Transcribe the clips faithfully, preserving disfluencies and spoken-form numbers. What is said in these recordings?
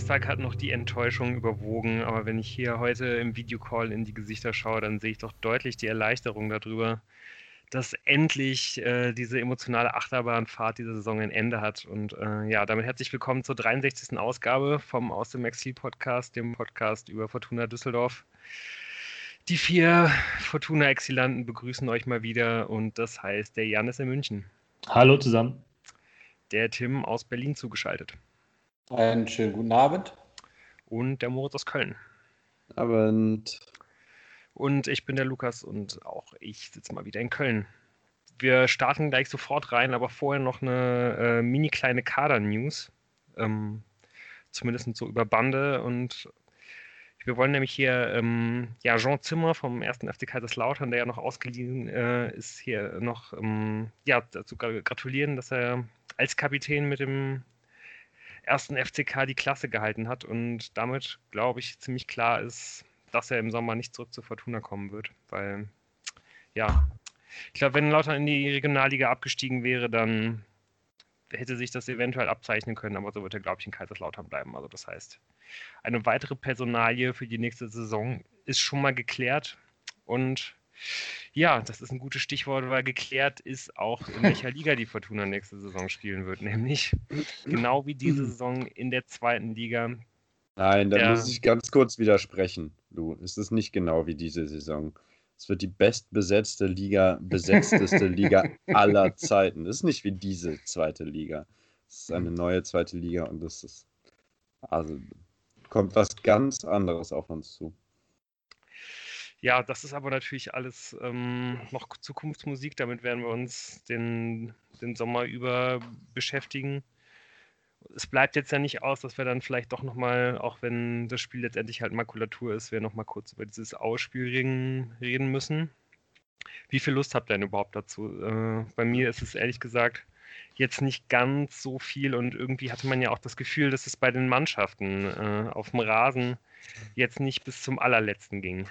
Samstag hat noch die Enttäuschung überwogen, aber wenn ich hier heute im Videocall in die Gesichter schaue, dann sehe ich doch deutlich die Erleichterung darüber, dass endlich äh, diese emotionale Achterbahnfahrt dieser Saison ein Ende hat. Und äh, ja, damit herzlich willkommen zur dreiundsechzigsten Ausgabe vom Aus dem Exil Podcast, dem Podcast über Fortuna Düsseldorf. Die vier Fortuna-Exilanten begrüßen euch mal wieder und das heißt der Jan ist in München. Hallo zusammen. Der Tim aus Berlin zugeschaltet. Einen schönen guten Abend. Und der Moritz aus Köln. Abend. Und ich bin der Lukas und auch ich sitze mal wieder in Köln. Wir starten gleich sofort rein, aber vorher noch eine äh, mini kleine Kader-News. Ähm, zumindest so über Bande. Und wir wollen nämlich hier, ähm, ja, Jean Zimmer vom ersten F C Kaiserslautern, der ja noch ausgeliehen äh, ist, hier noch ähm, ja, dazu gratulieren, dass er als Kapitän mit dem ersten F C K die Klasse gehalten hat und damit, glaube ich, ziemlich klar ist, dass er im Sommer nicht zurück zur Fortuna kommen wird, weil, ja, ich glaube, wenn Lautern in die Regionalliga abgestiegen wäre, dann hätte sich das eventuell abzeichnen können, aber so wird er, glaube ich, in Kaiserslautern bleiben. Also das heißt, eine weitere Personalie für die nächste Saison ist schon mal geklärt und ja, das ist ein gutes Stichwort, weil geklärt ist auch, in welcher Liga die Fortuna nächste Saison spielen wird, nämlich genau wie diese Saison in der zweiten Liga. Nein, da Ja. muss ich ganz kurz widersprechen, Lu. Es ist nicht genau wie diese Saison. Es wird die bestbesetzte Liga, besetzteste Liga aller Zeiten. Es ist nicht wie diese zweite Liga. Es ist eine neue zweite Liga und es ist, also kommt was ganz anderes auf uns zu. Ja, das ist aber natürlich alles ähm, noch Zukunftsmusik. Damit werden wir uns den, den Sommer über beschäftigen. Es bleibt jetzt ja nicht aus, dass wir dann vielleicht doch nochmal, auch wenn das Spiel letztendlich halt Makulatur ist, wir nochmal kurz über dieses Ausspiel reden müssen. Wie viel Lust habt ihr denn überhaupt dazu? Äh, bei mir ist es ehrlich gesagt jetzt nicht ganz so viel und irgendwie hatte man ja auch das Gefühl, dass es bei den Mannschaften äh, auf dem Rasen jetzt nicht bis zum allerletzten ging.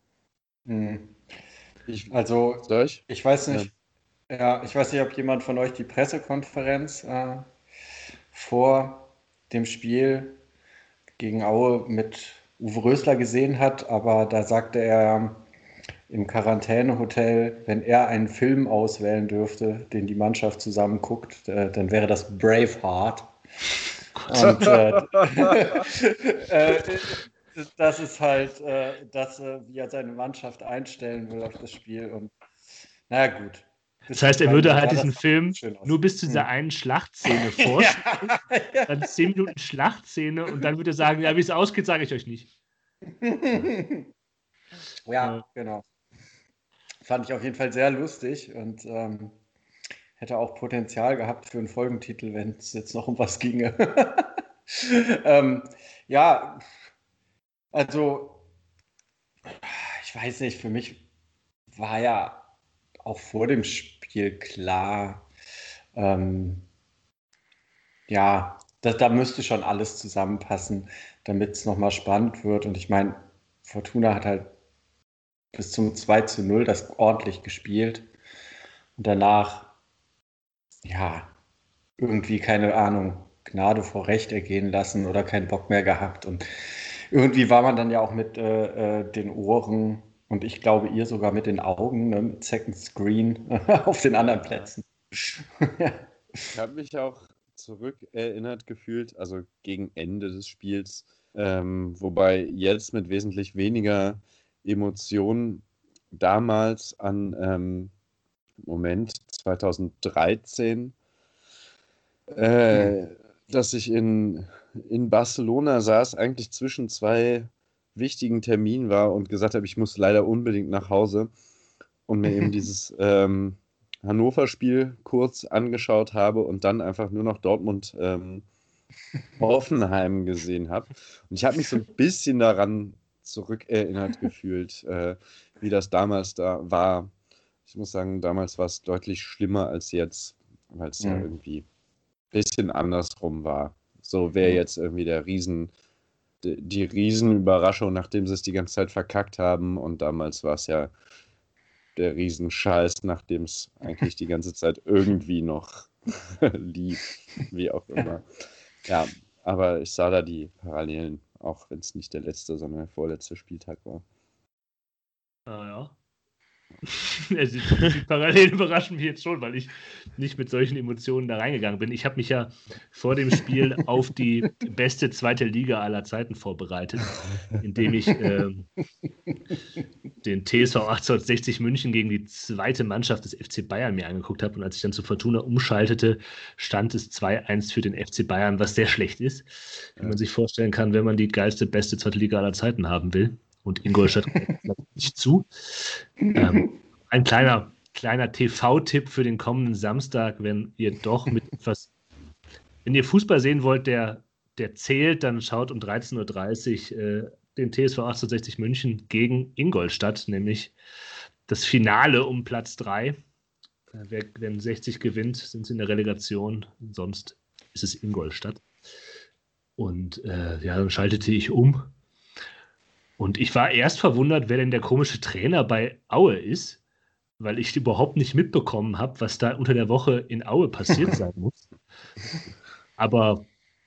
Ich, also, Soll ich? ich weiß nicht, ja. ja, ich weiß nicht, ob jemand von euch die Pressekonferenz äh, vor dem Spiel gegen Aue mit Uwe Rösler gesehen hat, aber da sagte er im Quarantänehotel, wenn er einen Film auswählen dürfte, den die Mannschaft zusammen guckt, äh, dann wäre das Braveheart. Und äh, äh, das ist halt äh, das, äh, wie er seine Mannschaft einstellen will auf das Spiel. Und naja, gut. Das heißt, er würde halt diesen das Film schön aus. nur bis zu dieser einen Schlachtszene vorstellen, Ja, ja. dann zehn Minuten Schlachtszene und dann würde er sagen, ja, wie es ausgeht, sage ich euch nicht. Ja, genau. Fand ich auf jeden Fall sehr lustig und ähm, hätte auch Potenzial gehabt für einen Folgentitel, wenn es jetzt noch um was ginge. ähm, ja, also ich weiß nicht, für mich war ja auch vor dem Spiel klar, ähm, ja, da, da müsste schon alles zusammenpassen, damit es nochmal spannend wird. Und ich meine, Fortuna hat halt bis zum zwei zu null das ordentlich gespielt. Und danach, ja, irgendwie, keine Ahnung, Gnade vor Recht ergehen lassen oder keinen Bock mehr gehabt. Und irgendwie war man dann ja auch mit äh, äh, den Ohren und ich glaube, ihr sogar mit den Augen, ne, mit Second Screen auf den anderen Plätzen. Ja. Ich habe mich auch zurückerinnert gefühlt, also gegen Ende des Spiels, ähm, wobei jetzt mit wesentlich weniger Emotionen damals an ähm, Moment zweitausenddreizehn, äh, dass ich in, in Barcelona saß, eigentlich zwischen zwei wichtigen Terminen war und gesagt habe, ich muss leider unbedingt nach Hause und mir eben dieses ähm, Hannover-Spiel kurz angeschaut habe und dann einfach nur noch Dortmund ähm, Hoffenheim gesehen habe. Und ich habe mich so ein bisschen daran zurückerinnert gefühlt, äh, wie das damals da war. Ich muss sagen, damals war es deutlich schlimmer als jetzt, weil es ja Mhm. irgendwie ein bisschen andersrum war. So wäre Mhm. jetzt irgendwie der Riesen, die, die Riesenüberraschung, nachdem sie es die ganze Zeit verkackt haben. Und damals war es ja der Riesenscheiß, nachdem es eigentlich die ganze Zeit irgendwie noch lief, wie auch immer. Ja, Aber ich sah da die Parallelen, auch wenn es nicht der letzte, sondern der vorletzte Spieltag war. Ah ja. Also, die Parallelen überraschen mich jetzt schon, weil ich nicht mit solchen Emotionen da reingegangen bin. Ich habe mich ja vor dem Spiel auf die beste zweite Liga aller Zeiten vorbereitet, indem ich ähm, den T S V achtzehnhundertsechzig München gegen die zweite Mannschaft des F C Bayern mir angeguckt habe. Und als ich dann zu Fortuna umschaltete, stand es zwei eins für den F C Bayern, was sehr schlecht ist, wie man sich vorstellen kann, wenn man die geilste, beste zweite Liga aller Zeiten haben will. Und Ingolstadt nicht zu. Ähm, ein kleiner, kleiner T V-Tipp für den kommenden Samstag, wenn ihr doch mit etwas, wenn ihr Fußball sehen wollt, der, der zählt, dann schaut um dreizehn Uhr dreißig äh, den T S V achtzehnhundertsechzig München gegen Ingolstadt, nämlich das Finale um Platz drei. Äh, wenn sechzig gewinnt, sind sie in der Relegation, sonst ist es Ingolstadt. Und äh, ja, dann schaltete ich um. Und ich war erst verwundert, wer denn der komische Trainer bei Aue ist, weil ich überhaupt nicht mitbekommen habe, was da unter der Woche in Aue passiert sein muss. Aber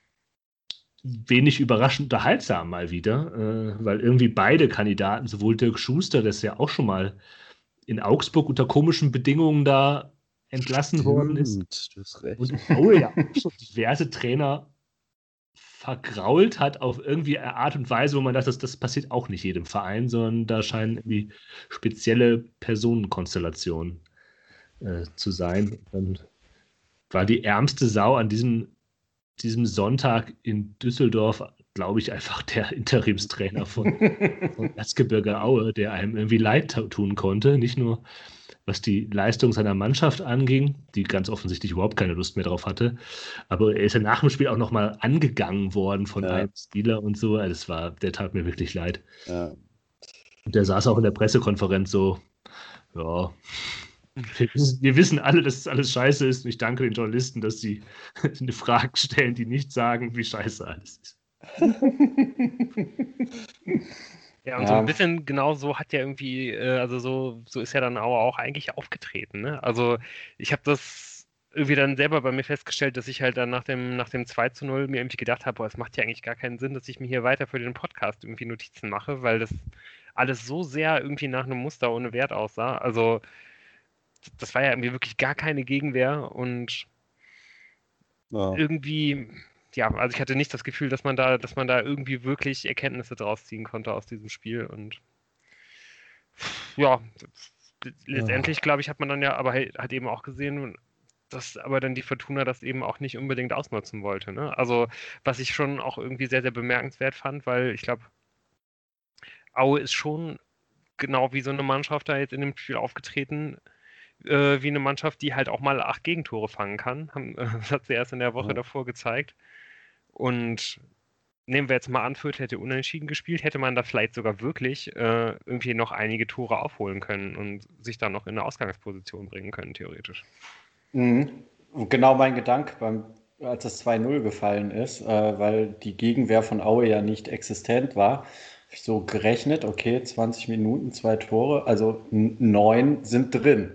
wenig überraschend unterhaltsam mal wieder, äh, weil irgendwie beide Kandidaten, sowohl Dirk Schuster, der ist ja auch schon mal in Augsburg unter komischen Bedingungen da entlassen Stimmt, worden ist. Du hast recht. Und Aue ja auch schon diverse Trainer vergrault hat auf irgendwie eine Art und Weise, wo man dachte, das, das passiert auch nicht jedem Verein, sondern da scheinen irgendwie spezielle Personenkonstellationen äh, zu sein. Dann war die ärmste Sau an diesem, diesem Sonntag in Düsseldorf, glaube ich, einfach der Interimstrainer von, von Erzgebirge Aue, der einem irgendwie leid tun konnte. Nicht nur was die Leistung seiner Mannschaft anging, die ganz offensichtlich überhaupt keine Lust mehr drauf hatte, aber er ist ja nach dem Spiel auch nochmal angegangen worden von Ja. einem Spieler und so. Das war, der tat mir wirklich leid. Ja. Und der saß auch in der Pressekonferenz so, ja, wir wissen, wir wissen alle, dass es alles scheiße ist und ich danke den Journalisten, dass sie eine Frage stellen, die nicht sagen, wie scheiße alles ist. Ja, und Ja. so ein bisschen genau so hat ja irgendwie, äh, also so, so ist ja dann Aue auch eigentlich aufgetreten, ne? Also ich habe das irgendwie dann selber bei mir festgestellt, dass ich halt dann nach dem, nach dem zwei zu null mir irgendwie gedacht habe, boah, es macht ja eigentlich gar keinen Sinn, dass ich mir hier weiter für den Podcast irgendwie Notizen mache, weil das alles so sehr irgendwie nach einem Muster ohne Wert aussah. Also das war ja irgendwie wirklich gar keine Gegenwehr und Ja. irgendwie, ja, also ich hatte nicht das Gefühl, dass man da, dass man da irgendwie wirklich Erkenntnisse draus ziehen konnte aus diesem Spiel und ja, letztendlich, glaube ich, hat man dann ja aber halt, hat eben auch gesehen, dass aber dann die Fortuna das eben auch nicht unbedingt ausnutzen wollte, ne? Also, was ich schon auch irgendwie sehr, sehr bemerkenswert fand, weil ich glaube, Aue ist schon genau wie so eine Mannschaft da jetzt in dem Spiel aufgetreten, äh, wie eine Mannschaft, die halt auch mal acht Gegentore fangen kann. Haben, äh, das hat sie erst in der Woche Ja. davor gezeigt. Und nehmen wir jetzt mal an, Fürth hätte unentschieden gespielt, hätte man da vielleicht sogar wirklich äh, irgendwie noch einige Tore aufholen können und sich dann noch in eine Ausgangsposition bringen können, theoretisch. Mhm. Und genau mein Gedanke, beim, als das zwei null gefallen ist, äh, weil die Gegenwehr von Aue ja nicht existent war, habe ich so gerechnet, okay, zwanzig Minuten, zwei Tore, also n- neun sind drin.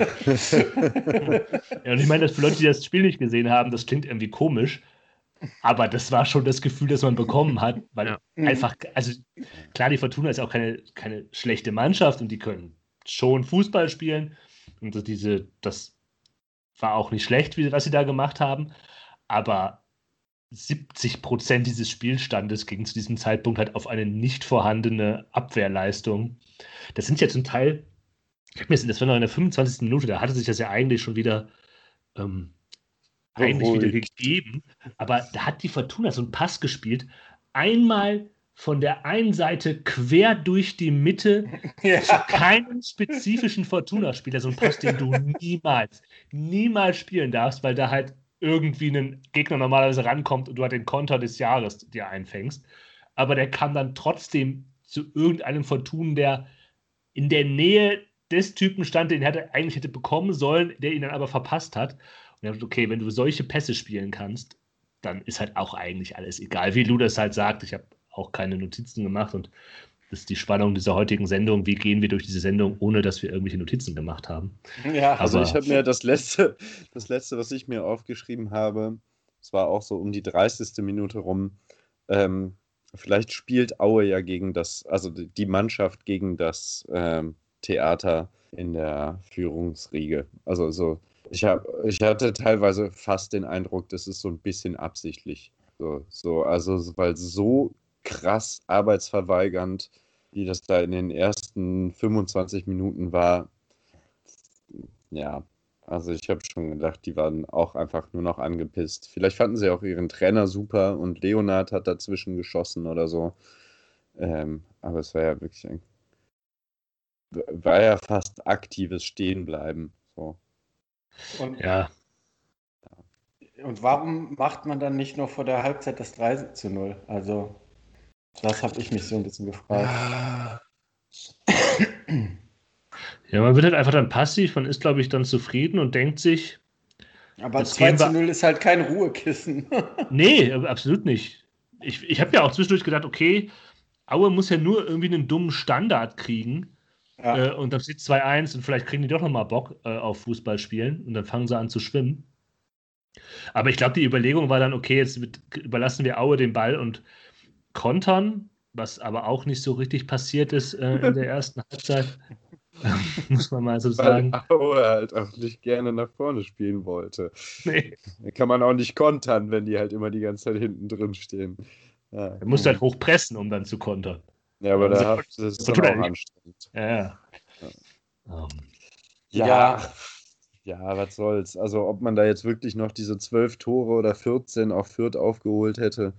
Ja, und ich meine, dass für Leute, die das Spiel nicht gesehen haben, das klingt irgendwie komisch, aber das war schon das Gefühl, das man bekommen hat, weil Ja. einfach, also klar, die Fortuna ist auch keine, keine schlechte Mannschaft und die können schon Fußball spielen und so diese, das war auch nicht schlecht, wie, was sie da gemacht haben, aber siebzig Prozent dieses Spielstandes ging zu diesem Zeitpunkt halt auf eine nicht vorhandene Abwehrleistung. Das sind ja zum Teil, ich hab mir das das war noch in der fünfundzwanzigsten Minute, da hatte sich das ja eigentlich schon wieder ähm, eigentlich wieder Beruhigt. gegeben, aber da hat die Fortuna so einen Pass gespielt, einmal von der einen Seite quer durch die Mitte zu Ja. keinem spezifischen Fortuna-Spieler, so ein Pass, den du niemals, niemals spielen darfst, weil da halt irgendwie ein Gegner normalerweise rankommt und du halt den Konter des Jahres dir einfängst. Aber der kam dann trotzdem zu irgendeinem Fortuna, der in der Nähe des Typen stand, den er eigentlich hätte bekommen sollen, der ihn dann aber verpasst hat. Und er hat gesagt, okay, wenn du solche Pässe spielen kannst, dann ist halt auch eigentlich alles egal. Wie Lu das halt sagt, ich habe auch keine Notizen gemacht und das ist die Spannung dieser heutigen Sendung. Wie gehen wir durch diese Sendung, ohne dass wir irgendwelche Notizen gemacht haben? Ja. Also Aber- ich habe mir das letzte, das letzte, was ich mir aufgeschrieben habe, es war auch so um die dreißigste Minute rum, ähm, vielleicht spielt Aue ja gegen das, also die Mannschaft gegen das ähm, Theater in der Führungsriege. Also so, ich, hab, ich hatte teilweise fast den Eindruck, das ist so ein bisschen absichtlich. So, so, also weil so krass arbeitsverweigernd, wie das da in den ersten fünfundzwanzig Minuten war. Ja, also ich habe schon gedacht, die waren auch einfach nur noch angepisst. Vielleicht fanden sie auch ihren Trainer super und Leonard hat dazwischen geschossen oder so. Ähm, aber es war ja wirklich ein, war ja fast aktives Stehenbleiben. So. Und, Ja, und warum macht man dann nicht noch vor der Halbzeit das drei zu null? Also, das habe ich mich so ein bisschen gefragt. ja, man wird halt einfach dann passiv, man ist, glaube ich, dann zufrieden und denkt sich, Aber jetzt zwei gehen zu wir. null ist halt kein Ruhekissen. Nee, absolut nicht. Ich, ich habe ja auch zwischendurch gedacht, okay, Aue muss ja nur irgendwie einen dummen Standard kriegen äh, Ja. und dann steht zwei eins und vielleicht kriegen die doch nochmal Bock äh, auf Fußball spielen und dann fangen sie an zu schwimmen. Aber ich glaube, die Überlegung war dann, okay, jetzt mit, überlassen wir Aue den Ball und kontern, was aber auch nicht so richtig passiert ist äh, in der ersten Halbzeit, muss man mal so Weil sagen. Aue halt auch nicht gerne nach vorne spielen wollte. Nee. Da kann man auch nicht kontern, wenn die halt immer die ganze Zeit hinten drin stehen. Ja, Er musste halt hochpressen, um dann zu kontern. ja aber Ja, da, das- das ist das dann tut er auch nicht. anstrengend. Ja, ja. Ja. Ähm, Ja, Ja. ja, was soll's. Also, ob man da jetzt wirklich noch diese zwölf Tore oder vierzehn auf Fürth aufgeholt hätte,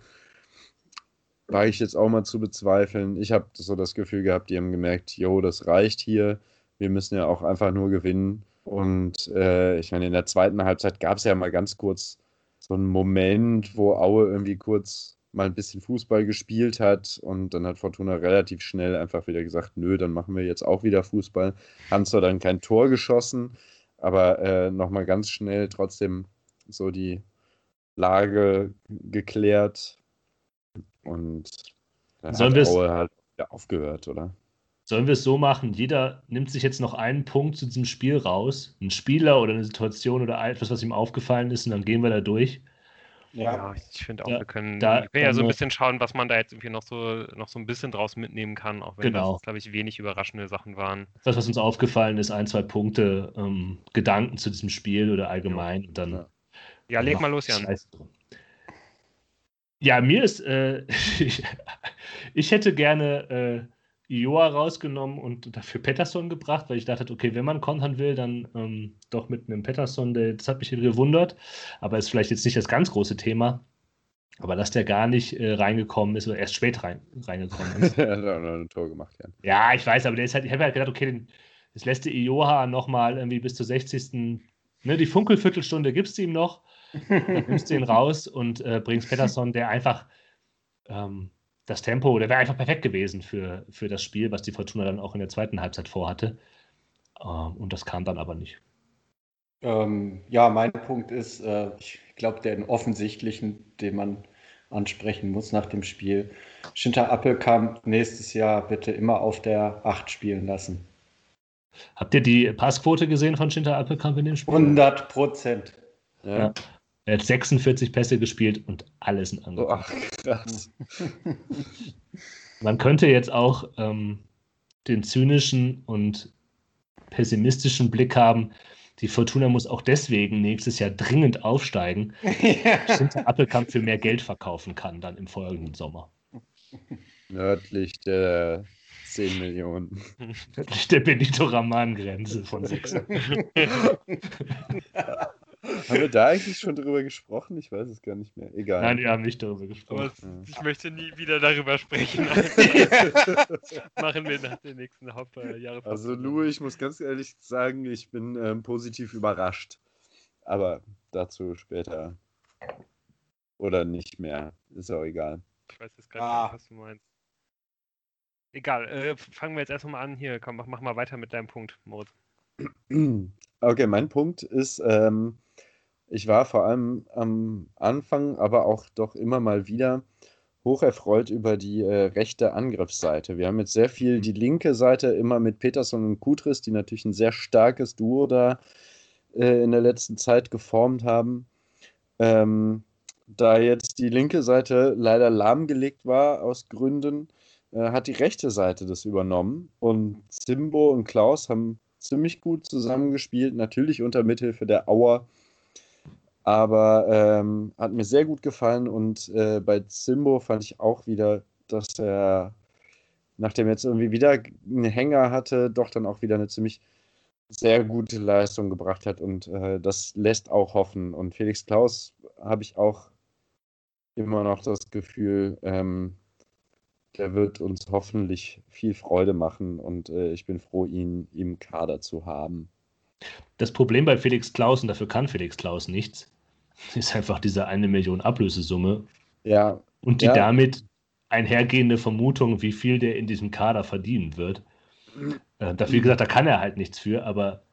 war ich jetzt auch mal zu bezweifeln. Ich habe so das Gefühl gehabt, die haben gemerkt, jo, das reicht hier. Wir müssen ja auch einfach nur gewinnen. Und äh, ich meine, in der zweiten Halbzeit gab es ja mal ganz kurz so einen Moment, wo Aue irgendwie kurz mal ein bisschen Fußball gespielt hat und dann hat Fortuna relativ schnell einfach wieder gesagt, nö, dann machen wir jetzt auch wieder Fußball. Haben zwar dann kein Tor geschossen, aber äh, nochmal ganz schnell trotzdem so die Lage geklärt und dann Sollen hat wir es Aue halt wieder aufgehört, oder? sollen wir es so machen? Jeder nimmt sich jetzt noch einen Punkt zu diesem Spiel raus, ein Spieler oder eine Situation oder etwas, was ihm aufgefallen ist, und dann gehen wir da durch. Ja. Ja, ich finde auch, Ja, wir können, da- wir können ja so ein dann, äh, bisschen schauen, was man da jetzt irgendwie noch so, noch so ein bisschen draus mitnehmen kann, auch wenn Genau. das, glaube ich, wenig überraschende Sachen waren. Das, was uns aufgefallen ist, ein, zwei Punkte, ähm, Gedanken zu diesem Spiel oder allgemein. Und dann, Ja. Ja, leg mal machen los, wir Jan. Scheiß drum. Ja, mir ist, äh, ich, ich hätte gerne äh, Ioa rausgenommen und dafür Pettersson gebracht, weil ich dachte, okay, wenn man kontern will, dann ähm, doch mit einem Pettersson, der, das hat mich gewundert, aber ist vielleicht jetzt nicht das ganz große Thema. Aber dass der gar nicht äh, reingekommen ist oder erst spät rein, reingekommen ist. Er hat auch noch ein Tor gemacht, ja. Ja, ich weiß, aber der ist halt, ich habe halt gedacht, okay, den, das lässt der Ioha nochmal irgendwie bis zur sechzigsten. Ne, die Funkelviertelstunde gibst du ihm noch, dann nimmst du ihn raus und äh, bringst Pettersson, der einfach ähm, das Tempo, der wäre einfach perfekt gewesen für, für das Spiel, was die Fortuna dann auch in der zweiten Halbzeit vorhatte. Ähm, und das kam dann aber nicht. Ähm, ja, mein Punkt ist, äh, ich glaube, den offensichtlichen, den man ansprechen muss nach dem Spiel. Schinter Appelkamp nächstes Jahr bitte immer auf der acht spielen lassen. Habt ihr die Passquote gesehen von Schinter Appelkamp in dem Spiel? hundert Prozent. Ja. Ja. Er hat sechsundvierzig Pässe gespielt und alles sind Oh, angekommen. ach, krass. Man könnte jetzt auch ähm, den zynischen und pessimistischen Blick haben, die Fortuna muss auch deswegen nächstes Jahr dringend aufsteigen, Schinter Appelkamp für mehr Geld verkaufen kann dann im folgenden Sommer. Nördlich der zehn Millionen. Nördlich der Benito-Raman-Grenze von sechs. Haben wir da eigentlich schon drüber gesprochen? Ich weiß es gar nicht mehr. Egal. Nein, wir haben nicht darüber Aber gesprochen. es, ich möchte nie wieder darüber sprechen. Machen wir nach der nächsten Hauptjahre. Also Lou, ich muss ganz ehrlich sagen, ich bin ähm, positiv überrascht. Aber dazu später. Oder nicht mehr. Ist auch egal. Ich weiß jetzt gerade Ah. nicht, was du meinst. Egal, äh, fangen wir jetzt erstmal mal an. Hier, komm, mach, mach mal weiter mit deinem Punkt, Moritz. Okay, mein Punkt ist, ähm, ich war vor allem am Anfang, aber auch doch immer mal wieder hocherfreut über die äh, rechte Angriffsseite. Wir haben jetzt sehr viel die linke Seite immer mit Peterson und Kutris, die natürlich ein sehr starkes Duo da äh, in der letzten Zeit geformt haben. Ähm, da jetzt die linke Seite leider lahmgelegt war aus Gründen, äh, hat die rechte Seite das übernommen. Und Zimbo und Klaus haben ziemlich gut zusammengespielt, natürlich unter Mithilfe der Auer. Aber ähm, hat mir sehr gut gefallen. Und äh, bei Zimbo fand ich auch wieder, dass er, nachdem er jetzt irgendwie wieder einen Hänger hatte, doch dann auch wieder eine ziemlich sehr gute Leistung gebracht hat. Und äh, das lässt auch hoffen. Und Felix Klaus habe ich auch immer noch das Gefühl, ähm, der wird uns hoffentlich viel Freude machen und äh, ich bin froh, ihn im Kader zu haben. Das Problem bei Felix Klaus, und dafür kann Felix Klaus nichts, ist einfach diese eine Million Ablösesumme Ja. und die ja. damit einhergehende Vermutung, wie viel der in diesem Kader verdienen wird. Äh, dafür, wie gesagt, da kann er halt nichts für, aber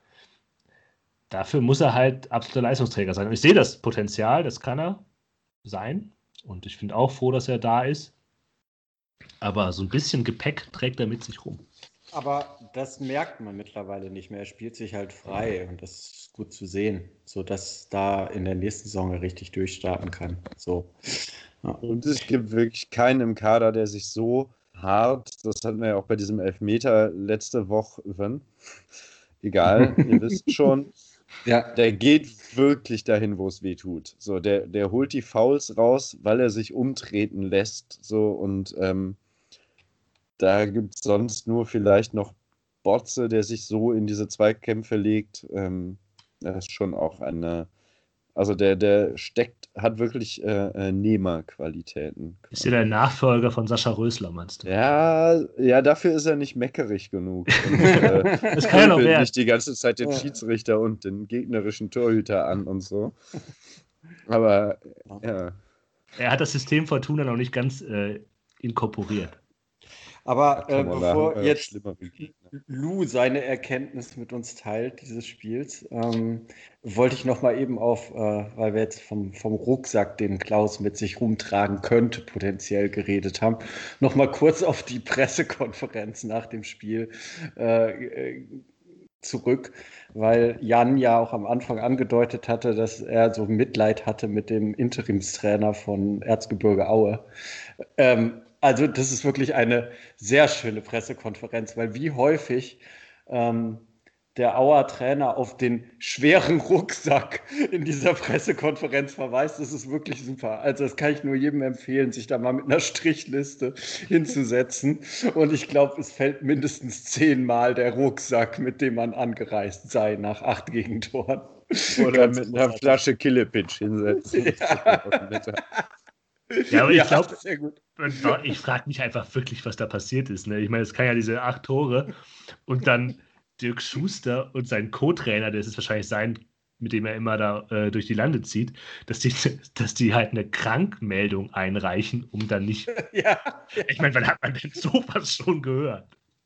dafür muss er halt absoluter Leistungsträger sein. Und ich sehe das Potenzial, das kann er sein. Und ich bin auch froh, dass er da ist. Aber so ein bisschen Gepäck trägt er mit sich rum. Aber das merkt man mittlerweile nicht mehr. Er spielt sich halt frei und das ist gut zu sehen, sodass da in der nächsten Saison er richtig durchstarten kann. So. Ja. Und es gibt wirklich keinen im Kader, der sich so hart, das hatten wir ja auch bei diesem Elfmeter letzte Woche, wenn, egal, ihr wisst schon, ja. Der geht wirklich dahin, wo es weh tut. So, der, der holt die Fouls raus, weil er sich umtreten lässt. So, und ähm, da gibt es sonst nur vielleicht noch Botze, der sich so in diese Zweikämpfe legt. Ähm, das ist schon auch eine. Also der, der steckt, hat wirklich äh, Nehmer-Qualitäten. Ist ja der Nachfolger von Sascha Rösler, meinst du? Ja, ja, dafür ist er nicht meckerig genug. Und, äh, das kann ja noch werden. Nicht die ganze Zeit den Schiedsrichter und den gegnerischen Torhüter an und so. Aber, ja. Er hat das System Fortuna noch nicht ganz äh, inkorporiert. Aber äh, bevor da, jetzt Lou seine Erkenntnis mit uns teilt, dieses Spiels, ähm, wollte ich noch mal eben auf, äh, weil wir jetzt vom, vom Rucksack, den Klaus mit sich rumtragen könnte, potenziell geredet haben, noch mal kurz auf die Pressekonferenz nach dem Spiel äh, zurück, weil Jan ja auch am Anfang angedeutet hatte, dass er so Mitleid hatte mit dem Interimstrainer von Erzgebirge Aue. Ähm, Also das ist wirklich eine sehr schöne Pressekonferenz, weil wie häufig ähm, der Auer Trainer auf den schweren Rucksack in dieser Pressekonferenz verweist, das ist wirklich super. Also das kann ich nur jedem empfehlen, sich da mal mit einer Strichliste hinzusetzen. Und ich glaube, es fällt mindestens zehnmal der Rucksack, mit dem man angereist sei nach acht Gegentoren. Oder Ganz mit einer Flasche Killepitch hinsetzen. Ja. Ja, aber ich glaube, ja, ich frage mich einfach wirklich, was da passiert ist. Ne? Ich meine, es kann ja diese acht Tore und dann Dirk Schuster und sein Co-Trainer, das ist wahrscheinlich sein, mit dem er immer da äh, durch die Lande zieht, dass die, dass die halt eine Krankmeldung einreichen, um dann nicht. Ja. Ich meine, wann hat man denn sowas schon gehört?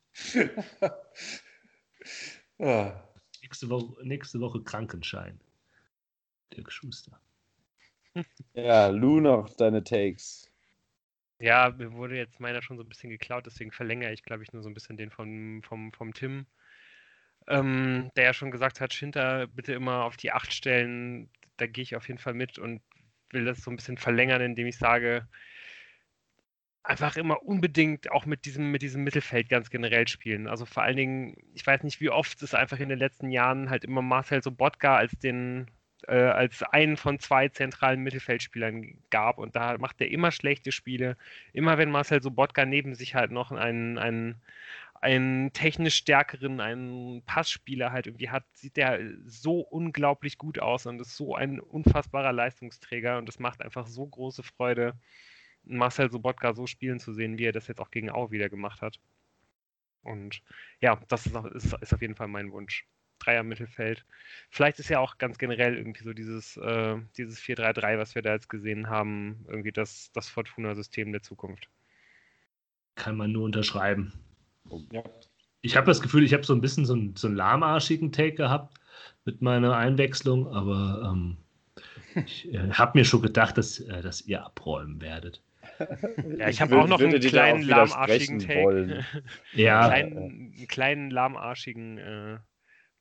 Ja. Nächste Woche, nächste Woche Krankenschein. Dirk Schuster. Ja, Lou, noch deine Takes. Ja, mir wurde jetzt meiner schon so ein bisschen geklaut, deswegen verlängere ich, glaube ich, nur so ein bisschen den vom, vom, vom Tim, ähm, der ja schon gesagt hat, Schinter bitte immer auf die acht stellen. Da gehe ich auf jeden Fall mit und will das so ein bisschen verlängern, indem ich sage, einfach immer unbedingt auch mit diesem, mit diesem Mittelfeld ganz generell spielen. Also vor allen Dingen, ich weiß nicht, wie oft es einfach in den letzten Jahren halt immer Marcel Sobotka als den äh, als einen von zwei zentralen Mittelfeldspielern gab und da macht er immer schlechte Spiele. Immer wenn Marcel Sobotka neben sich halt noch einen, einen, einen technisch stärkeren, einen Passspieler halt irgendwie hat, sieht der so unglaublich gut aus und ist so ein unfassbarer Leistungsträger und es macht einfach so große Freude, Marcel Sobotka so spielen zu sehen, wie er das jetzt auch gegen Aue wieder gemacht hat. Und ja, das ist, auch, ist, ist auf jeden Fall mein Wunsch. Dreier Mittelfeld. Vielleicht ist ja auch ganz generell irgendwie so dieses, äh, dieses vier drei drei, was wir da jetzt gesehen haben, irgendwie das, das Fortuna-System der Zukunft. Kann man nur unterschreiben. Ja. Ich habe das Gefühl, ich habe so ein bisschen so einen, so einen lahmarschigen Take gehabt mit meiner Einwechslung, aber ähm, ich äh, habe mir schon gedacht, dass, äh, dass ihr abräumen werdet. Ja, ich habe auch noch einen kleinen lahmarschigen Take. Ja. einen, kleinen, einen kleinen lahmarschigen, äh,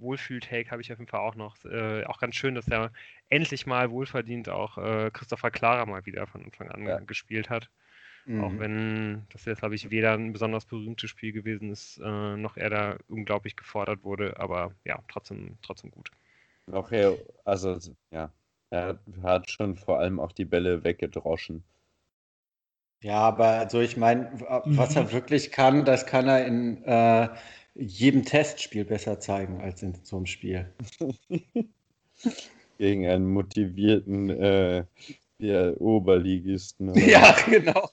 Wohlfühl-Take habe ich auf jeden Fall auch noch. Äh, auch ganz schön, dass er endlich mal wohlverdient auch äh, Christopher Clara mal wieder von Anfang an Ja. gespielt hat. Mhm. Auch wenn das jetzt, glaube ich, weder ein besonders berühmtes Spiel gewesen ist, äh, noch er da unglaublich gefordert wurde. Aber ja, trotzdem, trotzdem gut. Auch er, also ja, er hat schon vor allem auch die Bälle weggedroschen. Ja, aber also ich meine, was er wirklich kann, das kann er in äh, jedem Testspiel besser zeigen als in so einem Spiel. Gegen einen motivierten äh, ja, Oberligisten. oder Ja, genau.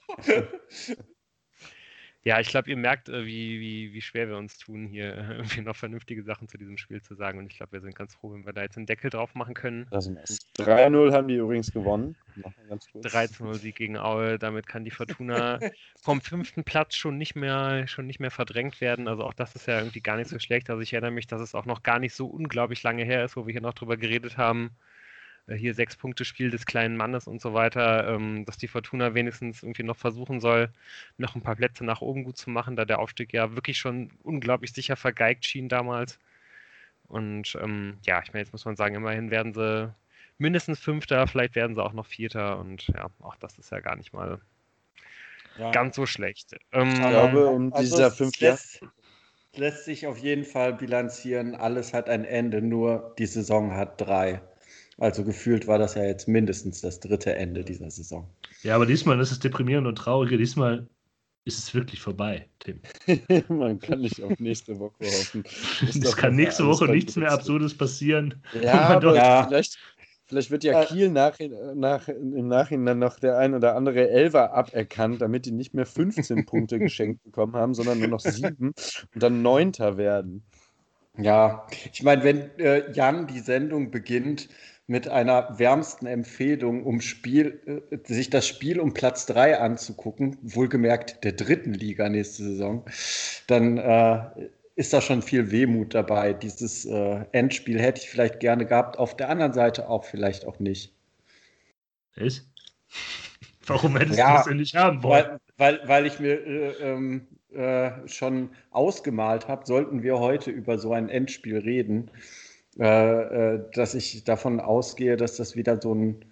Ja, ich glaube, ihr merkt, äh, wie, wie, wie schwer wir uns tun, hier äh, irgendwie noch vernünftige Sachen zu diesem Spiel zu sagen. Und ich glaube, wir sind ganz froh, wenn wir da jetzt einen Deckel drauf machen können. Das ist drei null haben die übrigens gewonnen. Machen wir ganz kurz. drei zu null Sieg gegen Aue. Damit kann die Fortuna vom fünften Platz schon nicht mehr, schon nicht mehr verdrängt werden. Also auch das ist ja irgendwie gar nicht so schlecht. Also ich erinnere mich, dass es auch noch gar nicht so unglaublich lange her ist, wo wir hier noch drüber geredet haben. Äh, Hier sechs Punkte Spiel des kleinen Mannes und so weiter, ähm, dass die Fortuna wenigstens irgendwie noch versuchen soll, noch ein paar Plätze nach oben gut zu machen, da der Aufstieg ja wirklich schon unglaublich sicher vergeigt schien damals. Und ähm, ja, ich meine, jetzt muss man sagen, immerhin werden sie mindestens Fünfter, vielleicht werden sie auch noch Vierter und ja, auch das ist ja gar nicht mal Ja. ganz so schlecht. Ähm, Ich glaube, um Also dieser es fünf Jahre. lässt, lässt sich auf jeden Fall bilanzieren, alles hat ein Ende, nur die Saison hat drei. Also gefühlt war das ja jetzt mindestens das dritte Ende dieser Saison. Ja, aber diesmal, das ist deprimierend und traurig, diesmal ist es wirklich vorbei, Tim. Man kann nicht auf nächste Woche hoffen. Es Ist doch kann noch nächste alles Woche nichts mehr vergessen. Absurdes passieren. Ja, Und man aber doch- Ja. Vielleicht, vielleicht wird ja Äh. Kiel nach, nach, im Nachhinein noch der ein oder andere Elfer aberkannt, damit die nicht mehr fünfzehn Punkte geschenkt bekommen haben, sondern nur noch sieben und dann Neunter werden. Ja, ich meine, wenn äh, Jan die Sendung beginnt mit einer wärmsten Empfehlung, um Spiel, äh, sich das Spiel um Platz drei anzugucken, wohlgemerkt der dritten Liga nächste Saison, dann äh, ist da schon viel Wehmut dabei. Dieses äh, Endspiel hätte ich vielleicht gerne gehabt, auf der anderen Seite auch vielleicht auch nicht. Echt? Warum hättest Ja, du das denn nicht haben wollen? Weil, weil, weil ich mir äh, ähm, äh, schon ausgemalt habe, sollten wir heute über so ein Endspiel reden, äh, äh, dass ich davon ausgehe, dass das wieder so ein,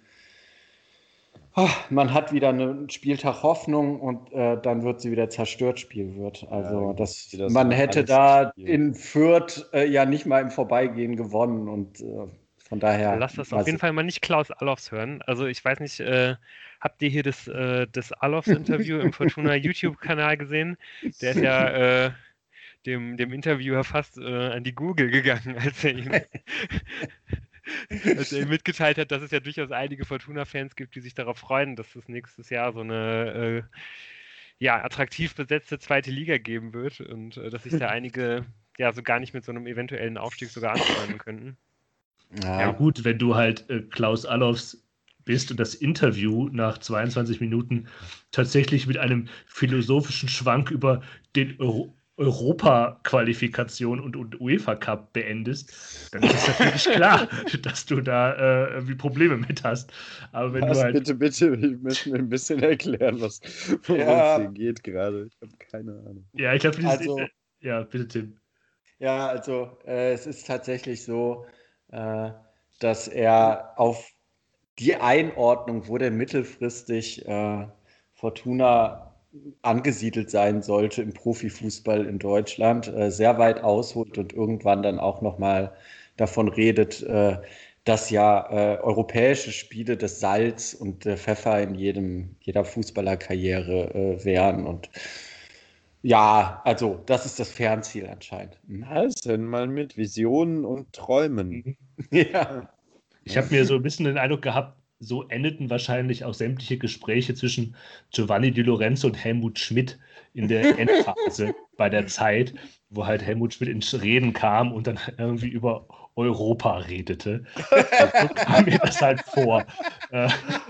oh, man hat wieder einen Spieltag Hoffnung und äh, dann wird sie wieder zerstört Spiel wird. Also Ja, das, wieder so man ein hätte da Angstspiel. in Fürth äh, ja nicht mal im Vorbeigehen gewonnen und äh, von daher. Lass das mal auf jeden se- Fall mal nicht Klaus Allofs hören. Also ich weiß nicht, äh, habt ihr hier das, äh, das Allofs-Interview im Fortuna YouTube-Kanal gesehen? Der ist ja äh, dem, dem Interviewer fast äh, an die Google gegangen, als er ihm, als er ihm mitgeteilt hat, dass es ja durchaus einige Fortuna-Fans gibt, die sich darauf freuen, dass es nächstes Jahr so eine äh, ja, attraktiv besetzte zweite Liga geben wird und äh, dass sich da einige ja so gar nicht mit so einem eventuellen Aufstieg sogar anfreunden könnten. Ja, Ja. gut, wenn du halt äh, Klaus Allofs bist und das Interview nach zweiundzwanzig Minuten tatsächlich mit einem philosophischen Schwank über den Euro Europa-Qualifikation und, und UEFA-Cup beendest, dann ist es natürlich klar, dass du da äh, irgendwie Probleme mit hast. Aber wenn Was, du halt. bitte, bitte, wir müssen mir ein bisschen erklären, was, worum Ja. es hier geht gerade. Ich habe keine Ahnung. Ja, ich glaube, dieses. Also- ja, bitte, Tim. Ja, also äh, es ist tatsächlich so, äh, dass er auf die Einordnung, wo denn mittelfristig äh, Fortuna angesiedelt sein sollte im Profifußball in Deutschland, äh, sehr weit ausholt und irgendwann dann auch nochmal davon redet, äh, dass ja äh, europäische Spiele das Salz und der Pfeffer in jedem, jeder Fußballerkarriere äh, wären. Und ja, also das ist das Fernziel anscheinend. Mhm. Was denn mal mit Visionen und Träumen? Ja. Ich habe mir so ein bisschen den Eindruck gehabt, so endeten wahrscheinlich auch sämtliche Gespräche zwischen Giovanni Di Lorenzo und Helmut Schmidt in der Endphase bei der Zeit, wo halt Helmut Schmidt ins Reden kam und dann irgendwie über Europa redete. So kam mir das halt vor. Äh,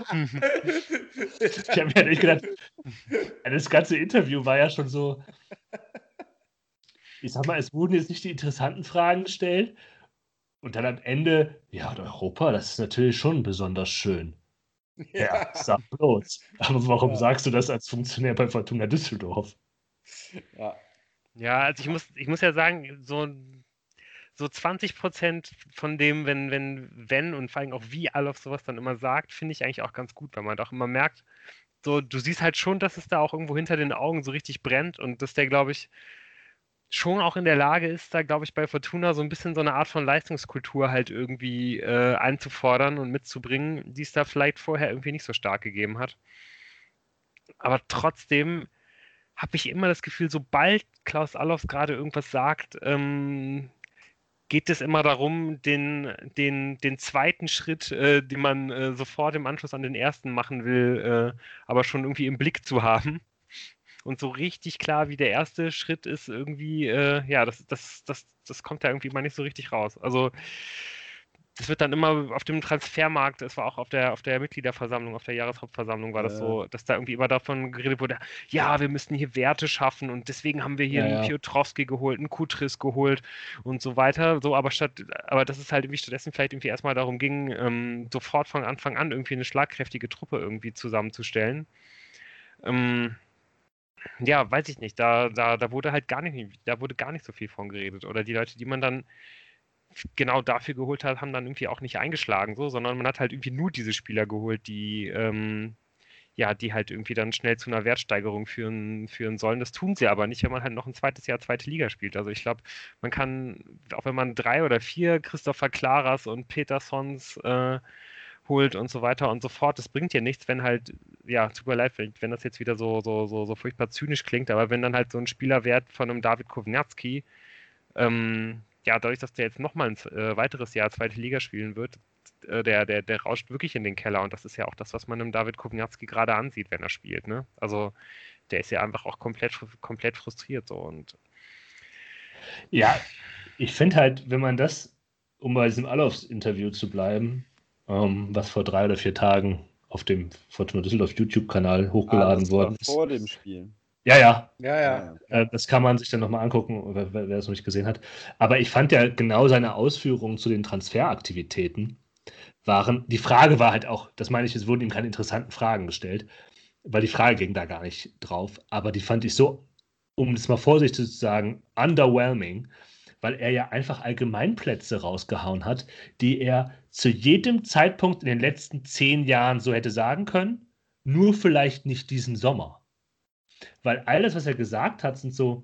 ich habe mir halt echt gedacht, das ganze Interview war ja schon so, ich sag mal, es wurden jetzt nicht die interessanten Fragen gestellt. Und dann am Ende, ja, und Europa, das ist natürlich schon besonders schön. Ja, sag bloß. Aber warum Ja. sagst du das als Funktionär bei Fortuna Düsseldorf? Ja. Ja, also ich muss, ich muss ja sagen, so, so zwanzig Prozent von dem, wenn, wenn, wenn und vor allem auch wie Alofs sowas dann immer sagt, finde ich eigentlich auch ganz gut, weil man doch immer merkt, so, du siehst halt schon, dass es da auch irgendwo hinter den Augen so richtig brennt und dass der, glaube ich, schon auch in der Lage ist, da, glaube ich, bei Fortuna so ein bisschen so eine Art von Leistungskultur halt irgendwie äh, einzufordern und mitzubringen, die es da vielleicht vorher irgendwie nicht so stark gegeben hat. Aber trotzdem habe ich immer das Gefühl, sobald Klaus Allofs gerade irgendwas sagt, ähm, geht es immer darum, den, den, den zweiten Schritt, äh, den man äh, sofort im Anschluss an den ersten machen will, äh, aber schon irgendwie im Blick zu haben. Und so richtig klar, wie der erste Schritt ist, irgendwie, äh, ja, das, das, das, das kommt da irgendwie mal nicht so richtig raus. Also, das wird dann immer auf dem Transfermarkt, es war auch auf der, auf der Mitgliederversammlung, auf der Jahreshauptversammlung war das Ja. so, dass da irgendwie immer davon geredet wurde, ja, wir müssten hier Werte schaffen und deswegen haben wir hier Ja, einen ja. Piotrowski geholt, einen Kutris geholt und so weiter. So, aber statt, aber dass es halt irgendwie stattdessen vielleicht irgendwie erstmal darum ging, ähm, sofort von Anfang an irgendwie eine schlagkräftige Truppe irgendwie zusammenzustellen. Ähm, ja, weiß ich nicht. Da, da, da wurde halt gar nicht, da wurde gar nicht so viel von geredet. Oder die Leute, die man dann genau dafür geholt hat, haben dann irgendwie auch nicht eingeschlagen, so, sondern man hat halt irgendwie nur diese Spieler geholt, die, ähm, ja, die halt irgendwie dann schnell zu einer Wertsteigerung führen, führen sollen. Das tun sie aber nicht, wenn man halt noch ein zweites Jahr zweite Liga spielt. Also ich glaube, man kann, auch wenn man drei oder vier Christopher Klaras und Petersons äh, holt und so weiter und so fort, das bringt ja nichts, wenn halt, ja, tut mir leid, wenn, wenn das jetzt wieder so, so, so, so furchtbar zynisch klingt, aber wenn dann halt so ein Spielerwert von einem David Kovnatski, ähm, ja, dadurch, dass der jetzt nochmal ein äh, weiteres Jahr zweite Liga spielen wird, äh, der, der, der rauscht wirklich in den Keller und das ist ja auch das, was man einem David Kovnatski gerade ansieht, wenn er spielt, ne? Also der ist ja einfach auch komplett, komplett frustriert so und Ja, ich finde halt, wenn man das, um bei diesem Alofs-Interview zu bleiben, ähm, was vor drei oder vier Tagen auf dem Fortuna Düsseldorf YouTube-Kanal Ah, hochgeladen das war worden ist. vor dem Spiel. Ja, ja, Ja, ja. äh, das kann man sich dann nochmal angucken, wer, wer wer es noch nicht gesehen hat. Aber ich fand ja genau seine Ausführungen zu den Transferaktivitäten waren, die Frage war halt auch, das meine ich, es wurden ihm keine interessanten Fragen gestellt, weil die Frage ging da gar nicht drauf, aber die fand ich so, um es mal vorsichtig zu sagen, underwhelming, weil er ja einfach Allgemeinplätze rausgehauen hat, die er zu jedem Zeitpunkt in den letzten zehn Jahren so hätte sagen können, nur vielleicht nicht diesen Sommer. Weil alles, was er gesagt hat, sind so,